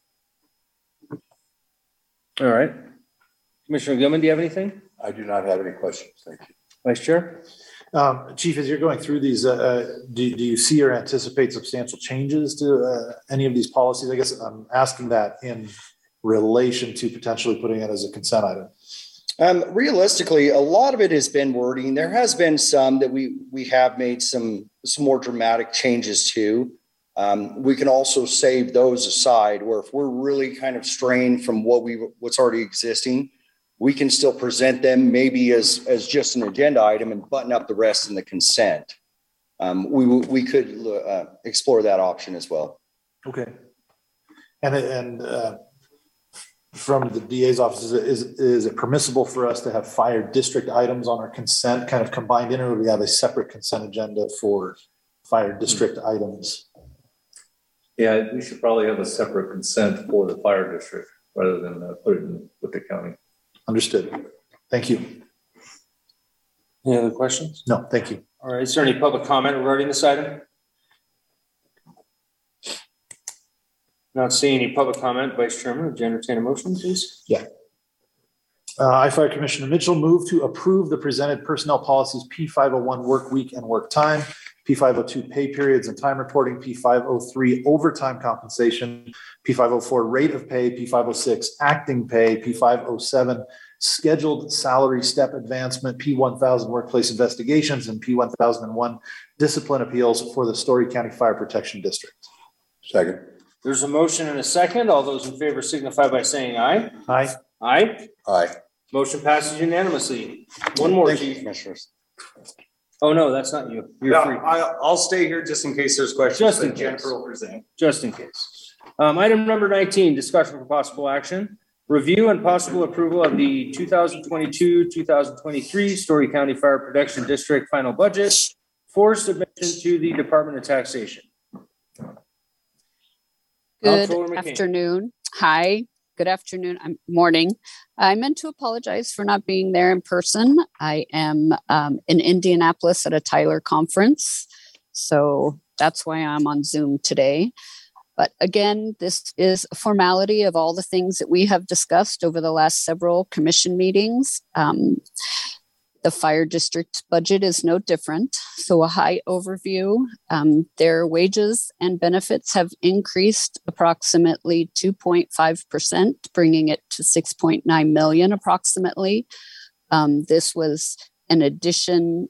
All right. Commissioner Gilman, do you have anything? I do not have any questions. Thank you. Vice Chair? Um, Chief, as you're going through these, uh, uh, do, do you see or anticipate substantial changes to uh, any of these policies? I guess I'm asking that in relation to potentially putting it as a consent item. Um, realistically, a lot of it has been wording. There has been some that we we have made some some more dramatic changes to. Um, we can also save those aside, where if we're really kind of straying from what we what's already existing, we can still present them maybe as as just an agenda item and button up the rest in the consent. Um, we we could uh, explore that option as well. Okay. And and uh, from the D A's office, is, it- is, is it permissible for us to have fire district items on our consent kind of combined in, or do we have a separate consent agenda for fire district items? Yeah, we should probably have a separate consent for the fire district rather than uh, put it in with the county. Understood. Thank you. Any other questions? No, thank you. All right, is there any public comment regarding this item? Not seeing any public comment. Vice Chairman, would you entertain a motion, please? Uh, I, Fire Commissioner Mitchell, move to approve the presented personnel policies P five oh one work week and work time, P five oh two pay periods and time reporting, P five oh three overtime compensation, P five oh four rate of pay, P five oh six acting pay, P five oh seven scheduled salary step advancement, P one thousand workplace investigations, and P one thousand one discipline appeals for the Story County Fire Protection District. Second. There's a motion and a second. All those in favor signify by saying aye. Aye. Aye. Aye. Motion passes unanimously. One more, Thank you, Chief. Commissioners. Oh, no, that's not you. You're No, free. I, I'll stay here just in case there's questions. Just in but Jennifer case. will present. Just in case. Um, item number nineteen, discussion for possible action. Review and possible approval of the two thousand twenty-two, two thousand twenty-three Story County Fire Protection District final budget for submission to the Department of Taxation. Good Comptroller McCain. afternoon. Hi, good afternoon. I'm morning. I meant to apologize for not being there in person. I am um, in Indianapolis at a Tyler conference. So that's why I'm on Zoom today. But again, this is a formality of all the things that we have discussed over the last several commission meetings. Um, the fire district budget is no different. So a high overview, um, their wages and benefits have increased approximately two point five percent, bringing it to six point nine million approximately. Um, this was an addition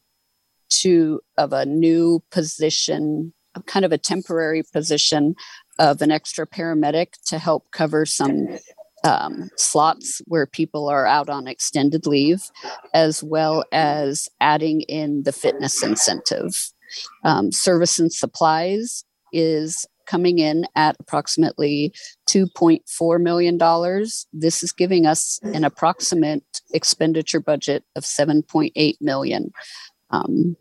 to of a new position, kind of a temporary position of an extra paramedic to help cover some um, slots where people are out on extended leave, as well as adding in the fitness incentive. Um, service and supplies is coming in at approximately two point four million dollars. This is giving us an approximate expenditure budget of seven point eight million dollars. Um,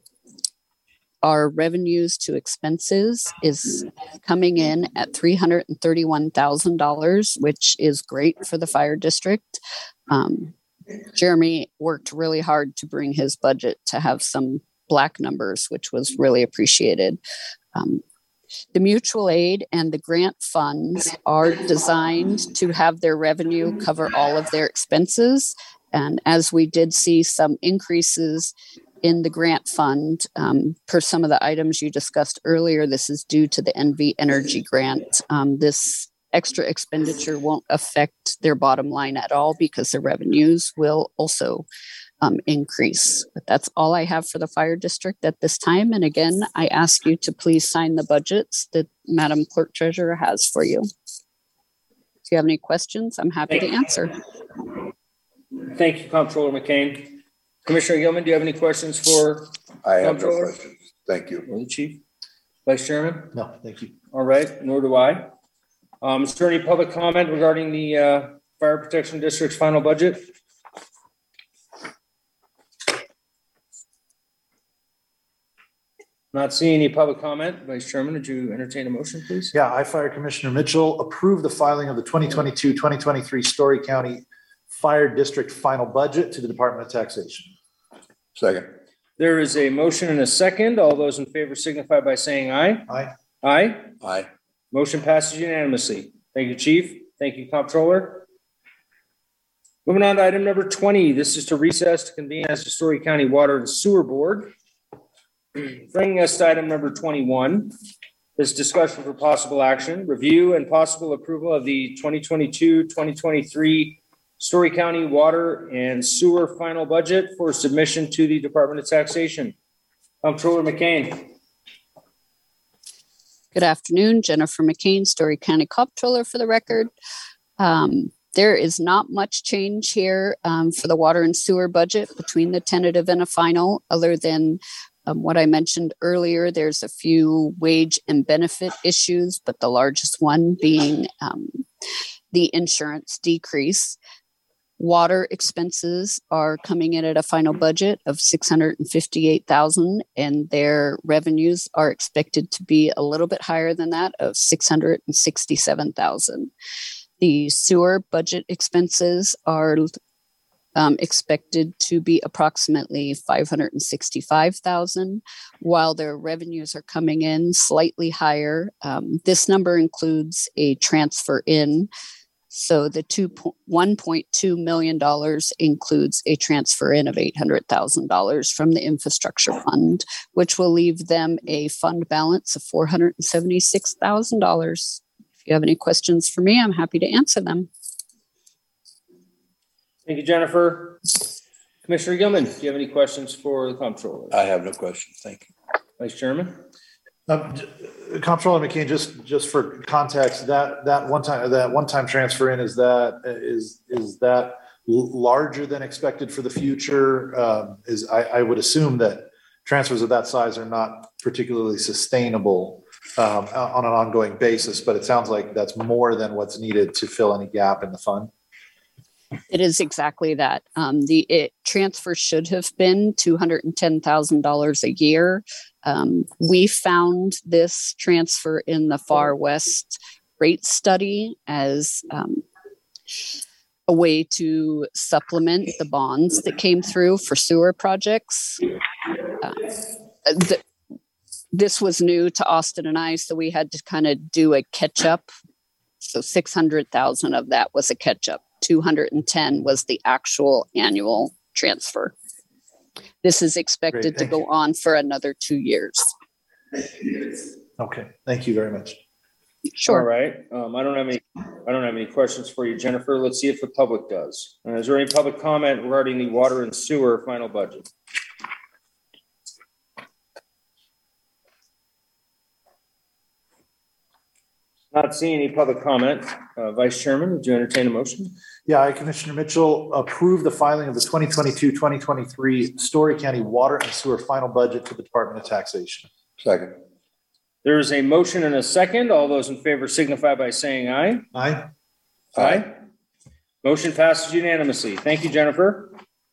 Our revenues to expenses is coming in at three hundred thirty-one thousand dollars, which is great for the fire district. Um, Jeremy worked really hard to bring his budget to have some black numbers, which was really appreciated. Um, the mutual aid and the grant funds are designed to have their revenue cover all of their expenses. And as we did see some increases in the grant fund, um, per some of the items you discussed earlier, this is due to the N V Energy grant. Um, this extra expenditure won't affect their bottom line at all because the revenues will also um, increase. But that's all I have for the fire district at this time. And again, I ask you to please sign the budgets that Madam Clerk Treasurer has for you. If you have any questions, I'm happy to answer. Thank you, Comptroller McCain. Commissioner Gilman, do you have any questions for I have no Comptroller? questions. Thank you. or the Chief? Vice Chairman? No, thank you. All right, nor do I. Um, is there any public comment regarding the uh, Fire Protection District's final budget? Not seeing any public comment. Vice Chairman, would you entertain a motion, please? Yeah, I, Fire Commissioner Mitchell, approve the filing of the twenty twenty-two, twenty twenty-three Story County Fire District final budget to the Department of Taxation. Second. There is a motion and a second. All those in favor signify by saying aye. Aye. Aye. Aye. Motion passes unanimously. Thank you, Chief. Thank you, Comptroller. Moving on to item number twenty. This is to recess to convene as the Story County Water and Sewer Board. Bringing us to item number twenty-one. This discussion for possible action, review and possible approval of the twenty twenty-two, twenty twenty-three Story County Water and Sewer final budget for submission to the Department of Taxation. Comptroller McCain. Good afternoon, Jennifer McCain, Story County Comptroller for the record. Um, there is not much change here um, for the water and sewer budget between the tentative and a final, other than um, what I mentioned earlier. There's a few wage and benefit issues, but the largest one being um, the insurance decrease. Water expenses are coming in at a final budget of six hundred fifty-eight thousand, and their revenues are expected to be a little bit higher than that of six hundred sixty-seven thousand. The sewer budget expenses are um, expected to be approximately five hundred sixty-five thousand, while their revenues are coming in slightly higher. Um, this number includes a transfer in. So the two one point two million dollars includes a transfer in of eight hundred thousand dollars from the infrastructure fund, which will leave them a fund balance of four hundred seventy-six thousand dollars. If you have any questions for me, I'm happy to answer them. Thank you, Jennifer. Commissioner Gilman, do you have any questions for the comptroller? I have no questions. Thank you. Vice Chairman? Um, Comptroller McKean, just, just for context, that, that one time, that one-time transfer in, is that, is, is that larger than expected for the future? Um, is, I, I would assume that transfers of that size are not particularly sustainable um, on an ongoing basis, but it sounds like that's more than what's needed to fill any gap in the fund. It is exactly that. Um, the it, transfer should have been two hundred ten thousand dollars a year. Um, we found this transfer in the Far West rate study as um, a way to supplement the bonds that came through for sewer projects. Uh, the, this was new to Austin and I, so we had to kind of do a catch up. So six hundred thousand of that was a catch up. two hundred ten was the actual annual transfer. This is expected Great, to go you. on for another two years. Okay, thank you very much. Sure. All right. Um, I don't have any, I don't have any questions for you, Jennifer. Let's see if the public does. Uh, is there any public comment regarding the water and sewer final budget? Not seeing any public comment. Uh, Vice Chairman, would you entertain a motion? Yeah, I, Commissioner Mitchell, approve the filing of the twenty twenty-two twenty twenty-three Story County Water and Sewer final budget to the Department of Taxation. Second. There is a motion and a second. All those in favor signify by saying aye. Aye. Aye. Motion passes unanimously. Thank you, Jennifer.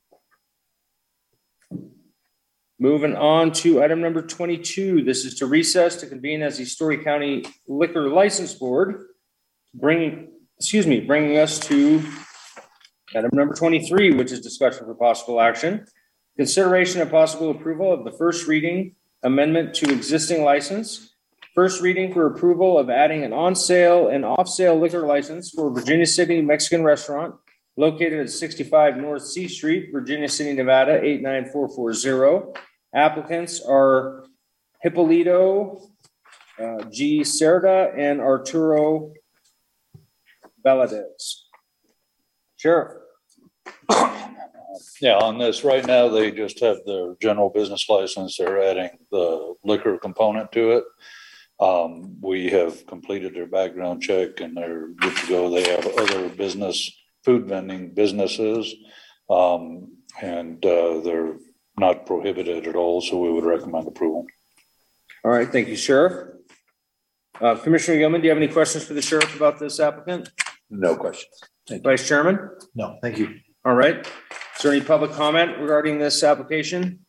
Moving on to item number twenty-two. This is to recess to convene as the Story County Liquor License Board, bringing, excuse me, bringing us to item number twenty-three, which is discussion for possible action. Consideration and possible approval of the first reading amendment to existing license. First reading for approval of adding an on-sale and off-sale liquor license for Virginia City Mexican Restaurant located at sixty-five North C Street, Virginia City, Nevada, eight nine four four zero. Applicants are Hippolito uh, G. Cerda and Arturo Valadez. Sheriff. Yeah, on this right now, they just have their general business license. They're adding the liquor component to it. Um, we have completed their background check and they're good to go. They have other business, food vending businesses, um, and uh, they're not prohibited at all. So we would recommend approval. All right, thank you, Sheriff. Uh, Commissioner Gilman, do you have any questions for the sheriff about this applicant? No questions. Vice Chairman? No, thank you. All right. Is there any public comment regarding this application?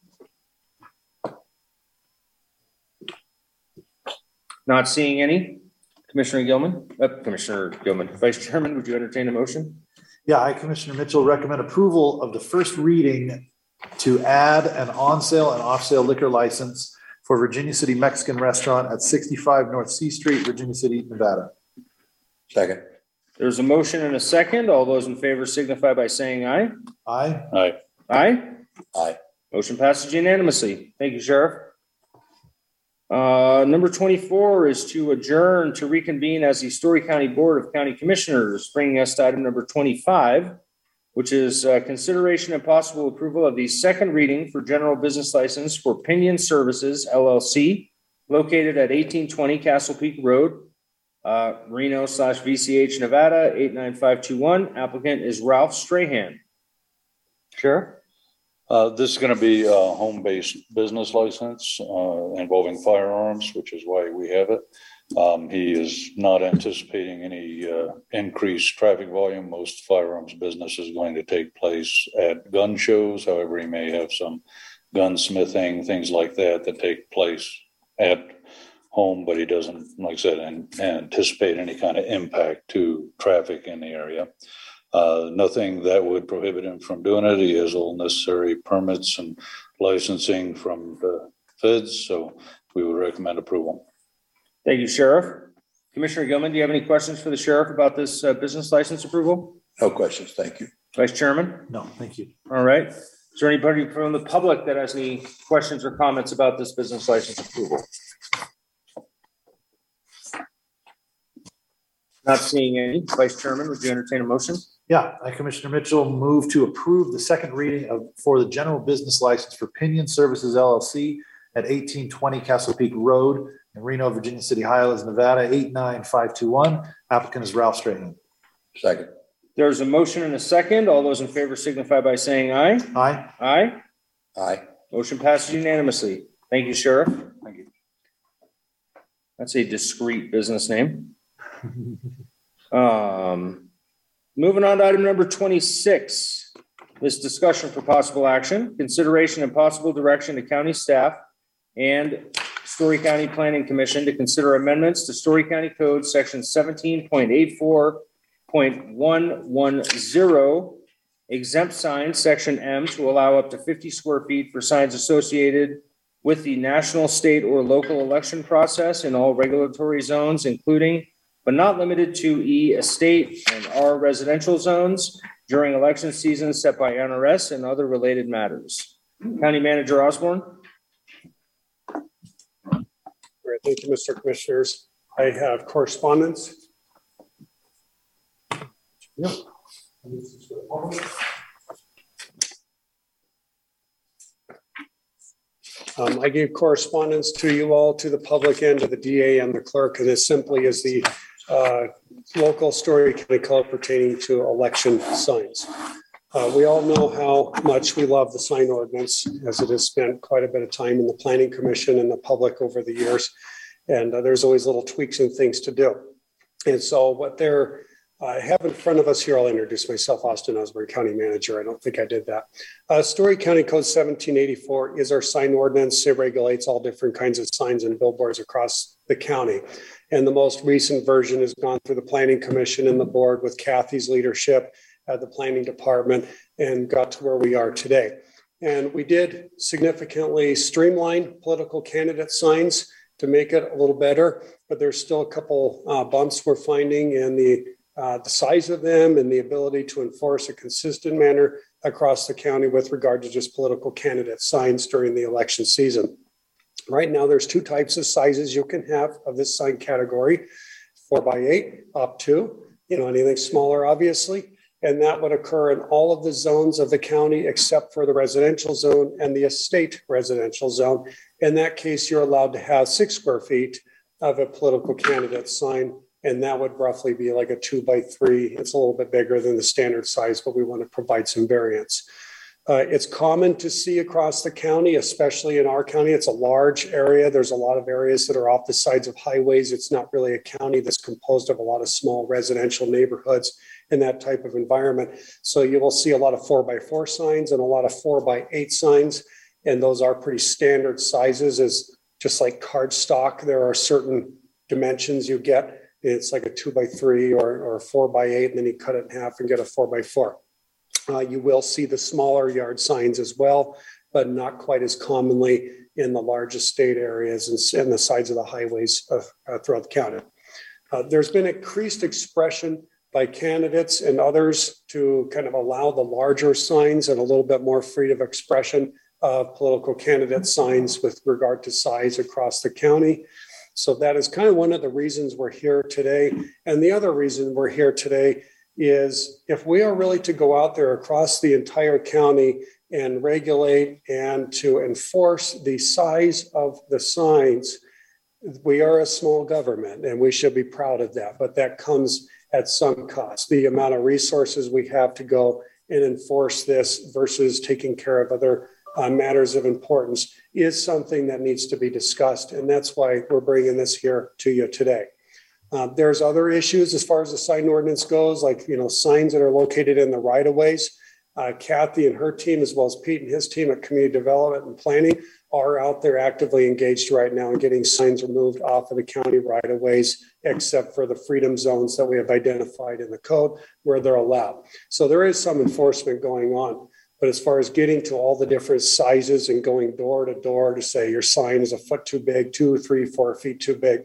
Not seeing any. Commissioner Gilman, uh, Commissioner Gilman, Vice Chairman, would you entertain a motion? Yeah, I, Commissioner Mitchell, recommend approval of the first reading to add an on-sale and off-sale liquor license for Virginia City Mexican Restaurant at sixty-five North C Street, Virginia City, Nevada. Second. There's a motion and a second. All those in favor signify by saying aye. Aye. Aye. Aye. Aye. Motion passes unanimously. Thank you, Sheriff. Uh, number twenty-four is to adjourn to reconvene as the Story County Board of County Commissioners, bringing us to item number twenty-five, which is uh, consideration and possible approval of the second reading for general business license for Pinion Services, L L C, located at eighteen twenty Castle Peak Road, uh, Reno slash V C H, Nevada, eight nine five two one. Applicant is Ralph Strahan. Sheriff? Uh, this is going to be a home-based business license uh, involving firearms, which is why we have it. Um, he is not anticipating any uh, increased traffic volume. Most firearms business is going to take place at gun shows. However, he may have some gunsmithing, things like that, that take place at home, but he doesn't, like I said, an- anticipate any kind of impact to traffic in the area. Uh, nothing that would prohibit him from doing it. He has all necessary permits and licensing from the feds, so we would recommend approval. Thank you, Sheriff. Commissioner Gilman, do you have any questions for the sheriff about this uh, business license approval? No questions, thank you. Vice Chairman? No, thank you. All right. Is there anybody from the public that has any questions or comments about this business license approval? Not seeing any. Vice Chairman, would you entertain a motion? Yeah, I, Commissioner Mitchell, move to approve the second reading of, for the general business license for Pinion Services L L C at eighteen twenty Castle Peak Road in Reno, Virginia City, Highlands, Nevada, eight nine five two one. Applicant is Ralph Strahan. Second. There's a motion and a second. All those in favor signify by saying aye. Aye. Aye. Aye. Motion passes unanimously. Thank you, Sheriff. Thank you. That's a discreet business name. Um, moving on to item number twenty-six. This discussion for possible action, consideration and possible direction to county staff and Story County Planning Commission to consider amendments to Story County Code Section seventeen point eight four point one one zero exempt signs, Section M, to allow up to fifty square feet for signs associated with the national, state, or local election process in all regulatory zones, including but not limited to E estate and R residential zones during election season set by N R S and other related matters. County Manager Osborne. All right, thank you, Mister Commissioners. I have correspondence. Yep. Um, I gave correspondence to you all, to the public and to the D A and the clerk, and this simply is the uh, local Story County code pertaining to election signs. Uh, we all know how much we love the sign ordinance, as it has spent quite a bit of time in the Planning Commission and the public over the years. And uh, there's always little tweaks and things to do. And so what they're I uh, have in front of us here, I'll introduce myself, Austin Osborne, County Manager. I don't think I did that. Uh, Story County Code seventeen eighty-four is our sign ordinance. It regulates all different kinds of signs and billboards across the county. And the most recent version has gone through the Planning Commission and the board with Kathy's leadership at the Planning Department and got to where we are today. And we did significantly streamline political candidate signs to make it a little better, but there's still a couple uh, bumps we're finding in the Uh, the size of them and the ability to enforce a consistent manner across the county with regard to just political candidate signs during the election season. Right now, there's two types of sizes you can have of this sign category, four by eight up to, you know, anything smaller, obviously. And that would occur in all of the zones of the county except for the residential zone and the estate residential zone. In that case, you're allowed to have six square feet of a political candidate sign. And that would roughly be like a two by three. It's a little bit bigger than the standard size, but we want to provide some variance. Uh, it's common to see across the county, especially in our county. It's a large area. There's a lot of areas that are off the sides of highways. It's not really a county that's composed of a lot of small residential neighborhoods in that type of environment. So you will see a lot of four by four signs and a lot of four by eight signs. And those are pretty standard sizes, as just like cardstock. There are certain dimensions you get. It's like a two by three or, or a four by eight, and then you cut it in half and get a four by four. Uh, you will see the smaller yard signs as well, but not quite as commonly in the large estate areas and, and the sides of the highways of, uh, throughout the county. Uh, there's been increased expression by candidates and others to kind of allow the larger signs and a little bit more freedom of expression of political candidate signs with regard to size across the county. So that is kind of one of the reasons we're here today. And the other reason we're here today is if we are really to go out there across the entire county and regulate and to enforce the size of the signs, we are a small government and we should be proud of that. But that comes at some cost. The amount of resources we have to go and enforce this versus taking care of other uh, matters of importance is something that needs to be discussed. And that's why we're bringing this here to you today. Uh, there's other issues as far as the sign ordinance goes, like, you know, signs that are located in the right of ways. Uh, Kathy and her team, as well as Pete and his team at Community Development and Planning, are out there actively engaged right now in getting signs removed off of the county right of ways, except for the freedom zones that we have identified in the code where they're allowed. So there is some enforcement going on. But as far as getting to all the different sizes and going door to door to say your sign is a foot too big, two, three, four feet too big,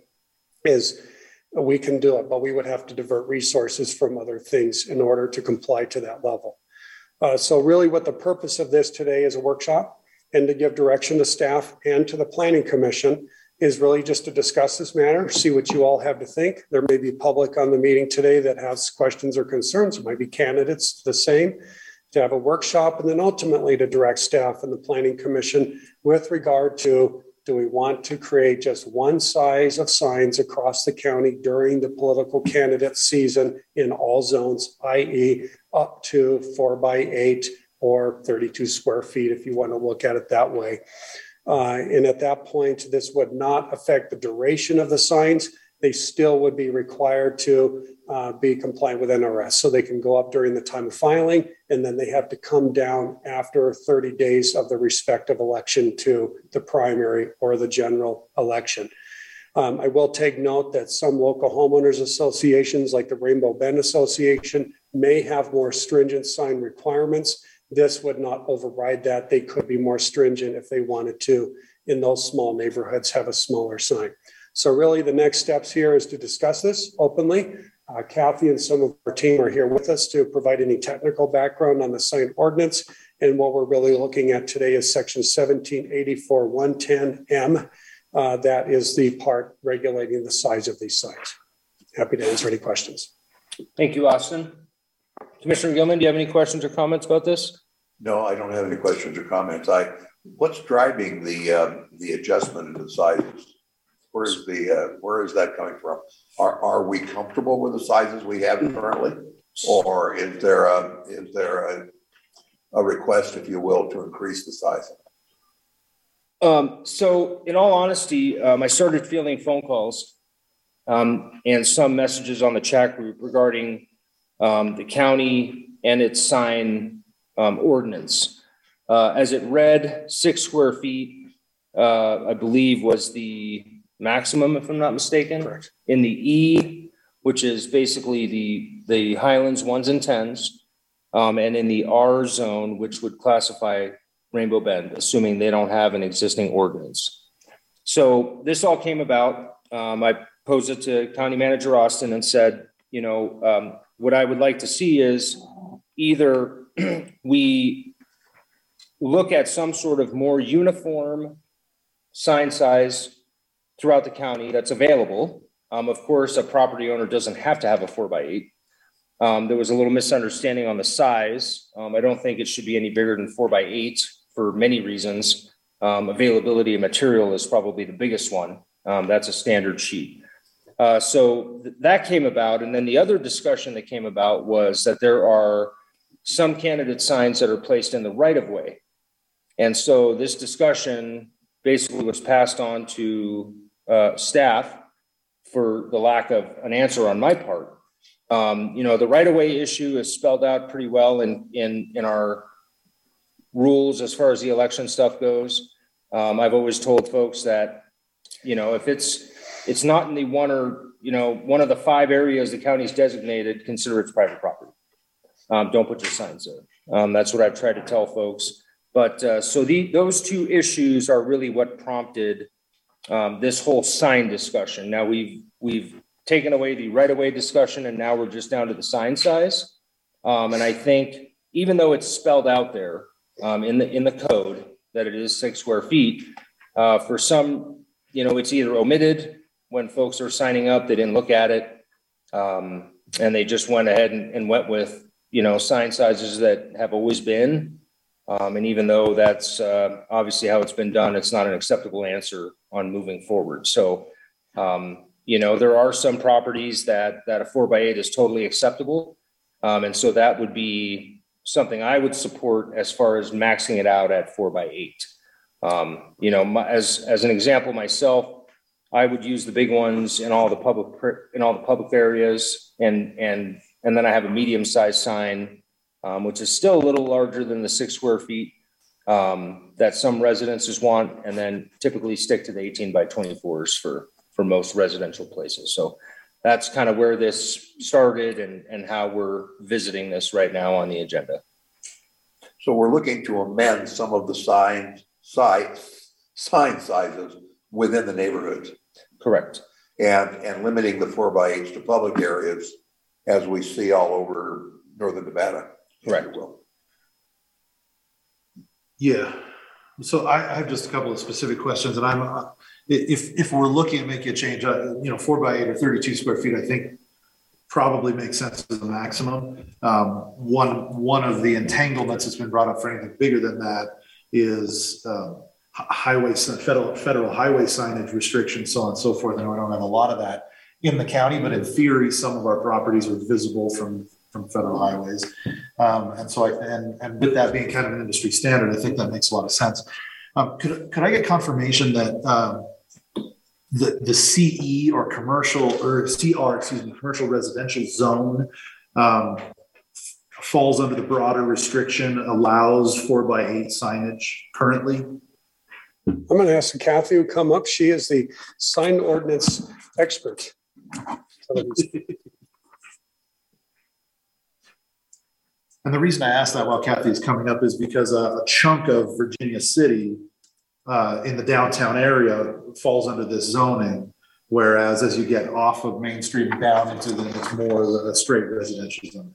is we can do it, but we would have to divert resources from other things in order to comply to that level. Uh, so really what the purpose of this today is a workshop and to give direction to staff and to the Planning Commission is really just to discuss this matter, see what you all have to think. There may be public on the meeting today that has questions or concerns. There might be candidates the same. To have a workshop and then ultimately to direct staff and the Planning Commission with regard to, do we want to create just one size of signs across the county during the political candidate season in all zones, that is up to four by eight or thirty-two square feet, if you want to look at it that way. Uh, and at that point, this would not affect the duration of the signs. They still would be required to uh, be compliant with N R S. So they can go up during the time of filing, and then they have to come down after thirty days of the respective election to the primary or the general election. Um, I will take note that some local homeowners associations like the Rainbow Bend Association may have more stringent sign requirements. This would not override that. They could be more stringent if they wanted to in those small neighborhoods have a smaller sign. So really the next steps here is to discuss this openly. Uh, Kathy and some of our team are here with us to provide any technical background on the sign ordinance. And what we're really looking at today is section seventeen eighty-four one ten M. Uh, that is the part regulating the size of these signs. Happy to answer any questions. Thank you, Austin. Commissioner Gilman, do you have any questions or comments about this? No, I don't have any questions or comments. I, what's driving the, um, the adjustment in the sizes? Where is the, uh, where is that coming from? Are, are we comfortable with the sizes we have currently? Or is there a, is there a, a request, if you will, to increase the size? Um, so in all honesty, um, I started fielding phone calls um, and some messages on the chat group regarding um, the county and its sign um, ordinance. Uh, as it read, six square feet, uh, I believe was the maximum, if I'm not mistaken. Correct. In the E, which is basically the, the Highlands ones and tens, um, and in the R zone, which would classify Rainbow Bend, assuming they don't have an existing ordinance. So this all came about. Um, I posed it to County Manager Austin and said, you know, um, what I would like to see is either we look at some sort of more uniform sign size throughout the county that's available. Um, of course, a property owner doesn't have to have a four by eight. Um, there was a little misunderstanding on the size. Um, I don't think it should be any bigger than four by eight for many reasons. Um, availability of material is probably the biggest one. Um, that's a standard sheet. Uh, so th- that came about. And then the other discussion that came about was that there are some candidate signs that are placed in the right of way. And so this discussion basically was passed on to uh, staff for the lack of an answer on my part. Um, you know, the right of way issue is spelled out pretty well in, in, in our rules as far as the election stuff goes. Um, I've always told folks that, you know, if it's, it's not in the one or, you know, one of the five areas the county's designated, consider it's private property. Um, don't put your signs there. Um, that's what I've tried to tell folks. But uh, so the, those two issues are really what prompted um, this whole sign discussion. Now we've, we've taken away the right-of-way discussion and now we're just down to the sign size. Um, and I think even though it's spelled out there um, in the, in the code that it is six square feet, uh, for some, you know, it's either omitted when folks are signing up, they didn't look at it. Um, and they just went ahead and, and went with, you know, sign sizes that have always been. Um, and even though that's uh, obviously how it's been done, it's not an acceptable answer on moving forward. So, um, you know, there are some properties that that a four by eight is totally acceptable. Um, and so that would be something I would support as far as maxing it out at four by eight. Um, you know, my, as, as an example myself, I would use the big ones in all the public, in all the public areas. And, and, and then I have a medium-sized sign, um, which is still a little larger than the six square feet, um, that some residences want, and then typically stick to the eighteen by twenty-fours for, for most residential places. So that's kind of where this started and, and how we're visiting this right now on the agenda. So we're looking to amend some of the signs, size, sign sizes within the neighborhoods. Correct. And, and limiting the four by eights to public areas as we see all over northern Nevada. Correct. Yeah. So I, I have just a couple of specific questions, and I'm, uh, if, if we're looking at making a change, uh, you know, four by eight or thirty-two square feet, I think probably makes sense as the maximum. Um, one, one of the entanglements that's been brought up for anything bigger than that is, um, highway, federal, federal highway signage restrictions, so on and so forth. And we don't have a lot of that in the county, but in theory, some of our properties are visible from, from federal highways. Um, and so I, and, and with that being kind of an industry standard, I think that makes a lot of sense. Um, could, could I get confirmation that, um, the, the C E or commercial or C R, excuse me, commercial residential zone, um, falls under the broader restriction, allows four by eight signage currently? I'm going to ask Kathy to come up. She is the sign ordinance expert. And the reason I asked that while Kathy is coming up is because a, a chunk of Virginia City uh, in the downtown area falls under this zoning, whereas as you get off of Main Street and down into the, it's more of a straight residential zone.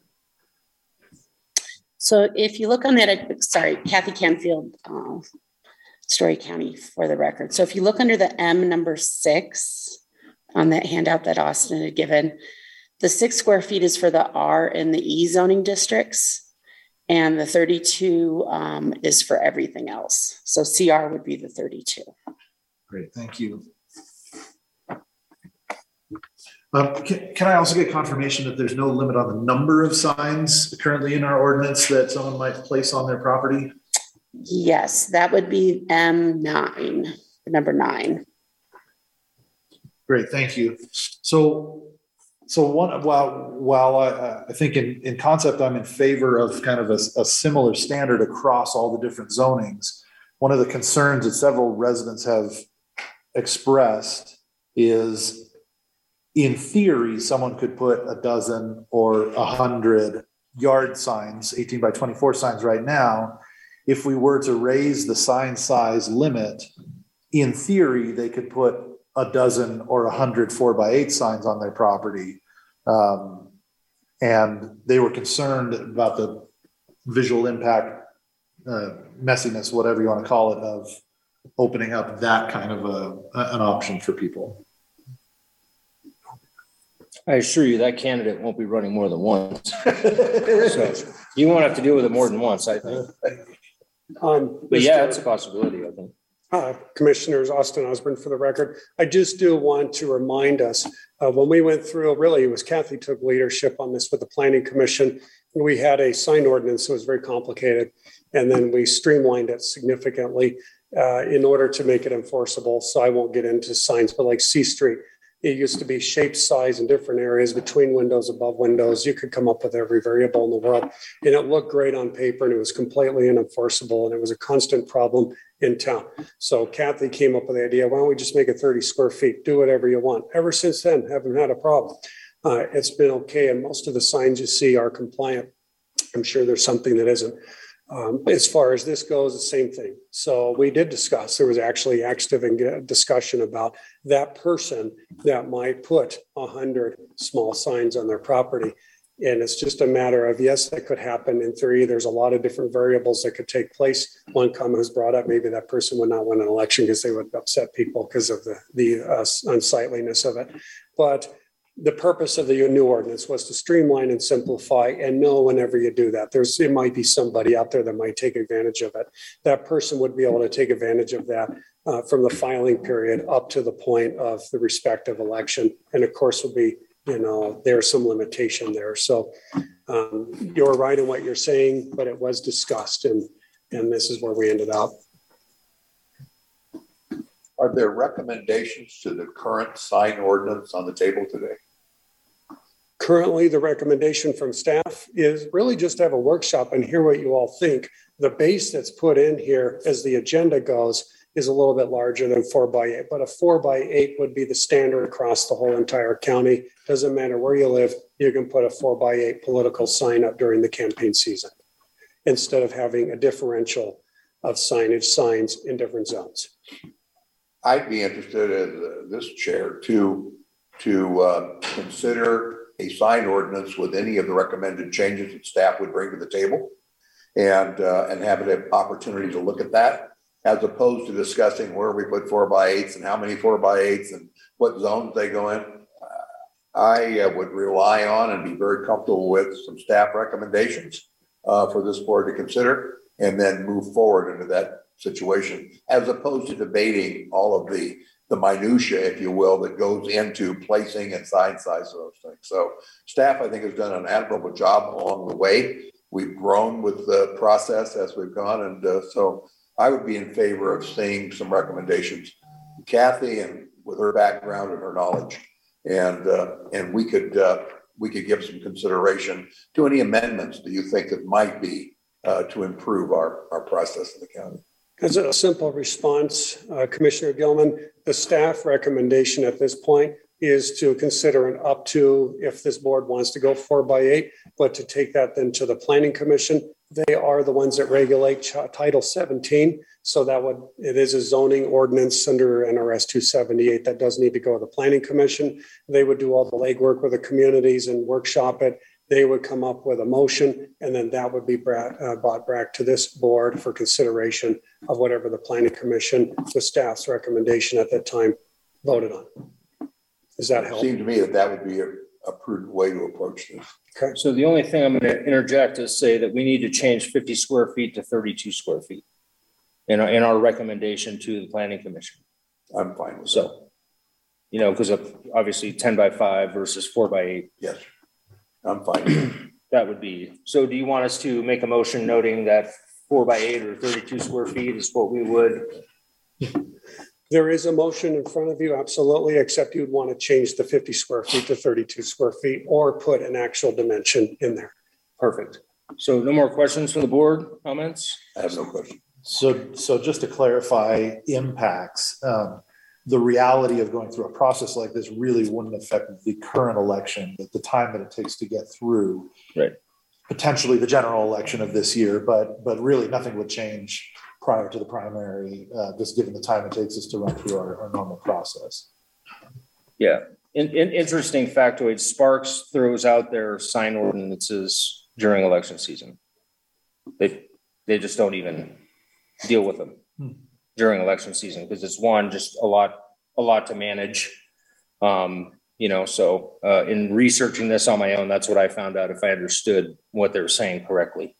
So if you look on that, sorry, Kathy Canfield, uh, Story County for the record. So if you look under the M number six on that handout that Austin had given, the six square feet is for the R and the E zoning districts, and the thirty-two um, is for everything else. So C R would be the thirty-two. Great, thank you. Um, can, can I also get confirmation that there's no limit on the number of signs currently in our ordinance that someone might place on their property? Yes, that would be M nine, number nine. Great, thank you. So, so one, while, while I, I think in, in concept, I'm in favor of kind of a, a similar standard across all the different zonings. One of the concerns that several residents have expressed is, in theory, someone could put a dozen or a hundred yard signs, eighteen by twenty-four signs right now. If we were to raise the sign size limit, in theory, they could put a dozen or a hundred four by eight signs on their property. Um, and they were concerned about the visual impact, uh, messiness, whatever you want to call it, of opening up that kind of a, an option for people. I assure you that candidate won't be running more than once. So you won't have to deal with it more than once, I think. Um, But yeah, it's a possibility, I think. Uh, Commissioners, Austin Osborne for the record. I just do want to remind us, uh, when we went through, really, it was Kathy took leadership on this with the Planning Commission. We had a sign ordinance that was very complicated, and then we streamlined it significantly uh, in order to make it enforceable. So I won't get into signs, but like C Street, it used to be shape, size in different areas, between windows, above windows. You could come up with every variable in the world. And it looked great on paper, and it was completely unenforceable, and it was a constant problem in town. So Kathy came up with the idea, why don't we just make it thirty square feet, do whatever you want. Ever since then, haven't had a problem. Uh, it's been okay, and most of the signs you see are compliant. I'm sure there's something that isn't. Um, as far as this goes, the same thing. So we did discuss, there was actually active discussion about that person that might put a hundred small signs on their property. And it's just a matter of, yes, that could happen in theory. There's a lot of different variables that could take place. One comment was brought up, maybe that person would not win an election because they would upset people because of the, the uh, unsightliness of it. But the purpose of the new ordinance was to streamline and simplify, and know whenever you do that, there's, it might be somebody out there that might take advantage of it. That person would be able to take advantage of that uh, from the filing period up to the point of the respective election. And of course will be, you know, there's some limitation there. So um, you're right in what you're saying, but it was discussed, and, and this is where we ended up. Are there recommendations to the current sign ordinance on the table today? Currently, the recommendation from staff is really just to have a workshop and hear what you all think. The base that's put in here as the agenda goes is a little bit larger than four by eight, but a four by eight would be the standard across the whole entire county. Doesn't matter where you live, you can put a four by eight political sign up during the campaign season instead of having a differential of signage signs in different zones. I'd be interested as uh, this chair to, to uh, consider a sign ordinance with any of the recommended changes that staff would bring to the table and, uh, and have an opportunity to look at that, as opposed to discussing where we put four by eights and how many four by eights and what zones they go in. Uh, I uh, would rely on and be very comfortable with some staff recommendations uh, for this board to consider and then move forward into that situation, as opposed to debating all of the the minutia, if you will, that goes into placing and sign size of those things. So staff, I think, has done an admirable job along the way. We've grown with the process as we've gone. And uh, so I would be in favor of seeing some recommendations, Kathy, and with her background and her knowledge. And uh, and we could uh, we could give some consideration to any amendments that you think that might be uh, to improve our, our process in the county. As a simple response, uh, Commissioner Gilman, the staff recommendation at this point is to consider an up to, if this board wants to go four by eight, but to take that then to the Planning Commission. They are the ones that regulate ch- Title seventeen. So that would, it is a zoning ordinance under N R S two seventy-eight that does need to go to the Planning Commission. They would do all the legwork with the communities and workshop it. They would come up with a motion, and then that would be brought, uh, brought back to this board for consideration of whatever the Planning Commission, the staff's recommendation at that time, voted on. Does that help? It seemed to me that that would be a, a prudent way to approach this. Okay. So the only thing I'm going to interject is say that we need to change fifty square feet to thirty-two square feet in our, in our recommendation to the Planning Commission. I'm fine with that. So, you know, because of obviously ten by five versus four by eight. Yes, I'm fine. That would be, so do you want us to make a motion noting that four by eight or thirty-two square feet is what we would? There is a motion in front of you, absolutely, except you'd want to change the fifty square feet to thirty-two square feet or put an actual dimension in there. Perfect. So no more questions from the board, comments? I have no question. So, so just to clarify impacts, um, the reality of going through a process like this really wouldn't affect the current election, the, the time that it takes to get through. Right. Potentially the general election of this year, but, but really nothing would change prior to the primary, uh, just given the time it takes us to run through our, our normal process. Yeah. In, in, interesting factoid, Sparks throws out their sign ordinances during election season. They, they just don't even deal with them hmm. during election season because it's one, just a lot, a lot to manage. Um, you know, so uh, in researching this on my own, that's what I found out if I understood what they were saying correctly.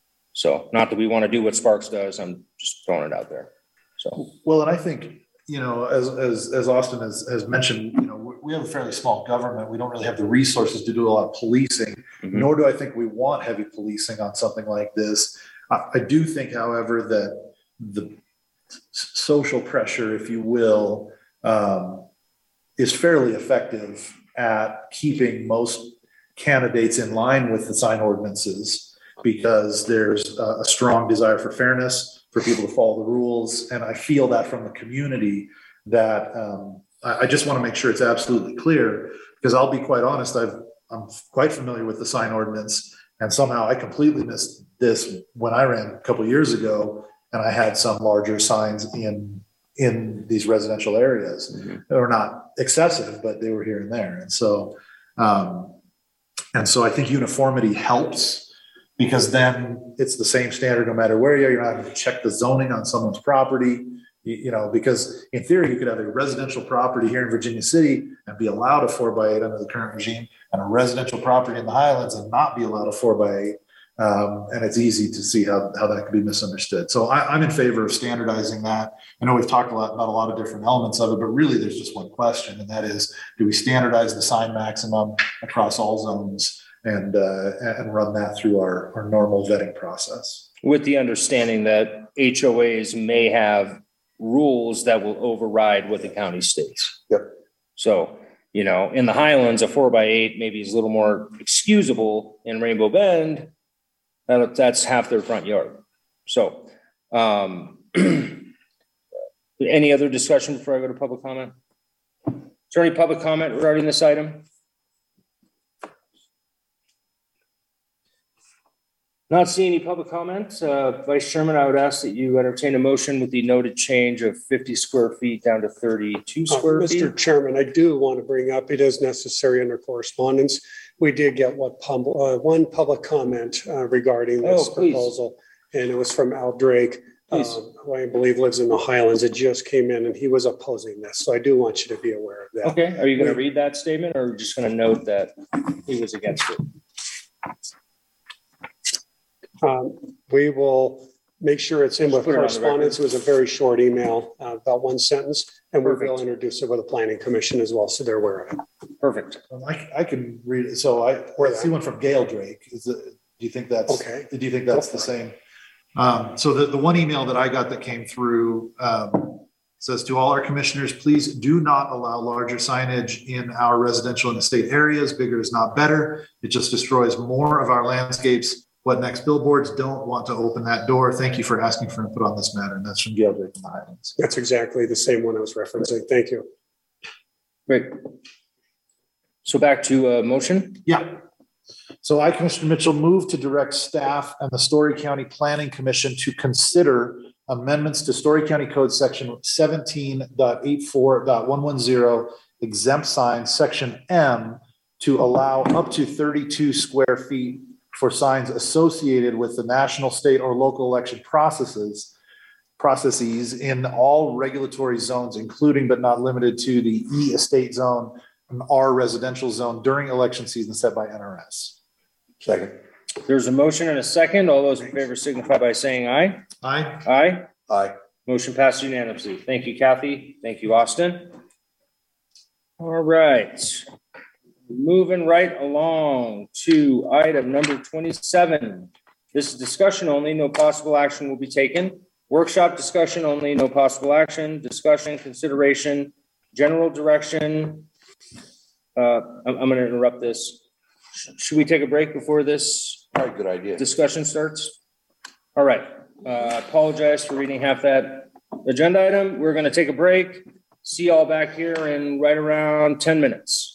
So not that we want to do what Sparks does, I'm just throwing it out there. So, well, and I think, you know, as, as, as Austin has, has mentioned, you know, we have a fairly small government. We don't really have the resources to do a lot of policing, mm-hmm. nor do I think we want heavy policing on something like this. I, I do think, however, that the social pressure, if you will, um, is fairly effective at keeping most candidates in line with the sign ordinances because there's a, a strong desire for fairness, for people to follow the rules. And I feel that from the community that um, I, I just want to make sure it's absolutely clear because I'll be quite honest, I've, I'm quite familiar with the sign ordinance and somehow I completely missed this when I ran a couple of years ago and I had some larger signs in in these residential areas. Mm-hmm. They were not excessive, but they were here and there. And so, um, and so I think uniformity helps because then it's the same standard no matter where you are. You're not going to check the zoning on someone's property, you, you know, because in theory, you could have a residential property here in Virginia City and be allowed a four by eight under the current regime and a residential property in the Highlands and not be allowed a four by eight. Um, and it's easy to see how, how that could be misunderstood. So I, I'm in favor of standardizing that. I know we've talked a lot about a lot of different elements of it, but really there's just one question, and that is, do we standardize the sign maximum across all zones and uh, and run that through our, our normal vetting process? With the understanding that H O As may have rules that will override what the county states. Yep. So, you know, in the Highlands, a four by eight maybe is a little more excusable. In Rainbow Bend, that, that's half their front yard. So, um, any other discussion before I go to public comment? Is there any public comment regarding this item? Not seeing any public comments, uh, Vice Chairman, I would ask that you entertain a motion with the noted change of fifty square feet down to thirty-two Uh, square feet. Mister Chairman, I do want to bring up, it is necessary under correspondence. We did get what pub, uh, one public comment uh, regarding this Oh, please. proposal, and it was from Al Drake, um, Please. who I believe lives in the Highlands. It just came in and he was opposing this. So I do want you to be aware of that. Okay, are you going to read that statement or just going to note that he was against it? Um, we will make sure it's in with Put it on the record. correspondence. It was a very short email, uh, about one sentence, and we will Perfect. introduce it with the planning commission as well, so they're aware of it. Perfect. Um, I, I can read it. So I, I see one from Gail Drake. Is it, do you think that's, Okay. do you think that's the same? Um, so the, the one email that I got that came through, um, says to all our commissioners, please do not allow larger signage in our residential and estate areas. Bigger is not better. It just destroys more of our landscapes. What next? Billboards don't want to open that door. Thank you for asking for input on this matter. And that's from Gail Drake from the Highlands. That's exactly the same one I was referencing. Thank you. Great. So back to uh motion. Yeah. So I, Commissioner Mitchell, move to direct staff and the Story County Planning Commission to consider amendments to Story County Code Section seventeen point eighty-four point one one zero exempt signs, Section M, to allow up to thirty-two square feet for signs associated with the national, state, or local election processes, processes in all regulatory zones, including but not limited to the E estate zone and R residential zone during election season set by N R S. Second. There's a motion and a second. All those in favor signify by saying aye. Aye. Aye. Aye. Motion passed unanimously. Thank you, Kathy. Thank you, Austin. All right. Moving right along to item number twenty-seven. This is discussion only, no possible action will be taken. Workshop discussion only, no possible action. Discussion, consideration, general direction. Uh, I'm, I'm going to interrupt this. Sh- Should we take a break before this All right, good idea. discussion starts? All right. Uh, apologize for reading half that agenda item. We're going to take a break. See y'all back here in right around ten minutes.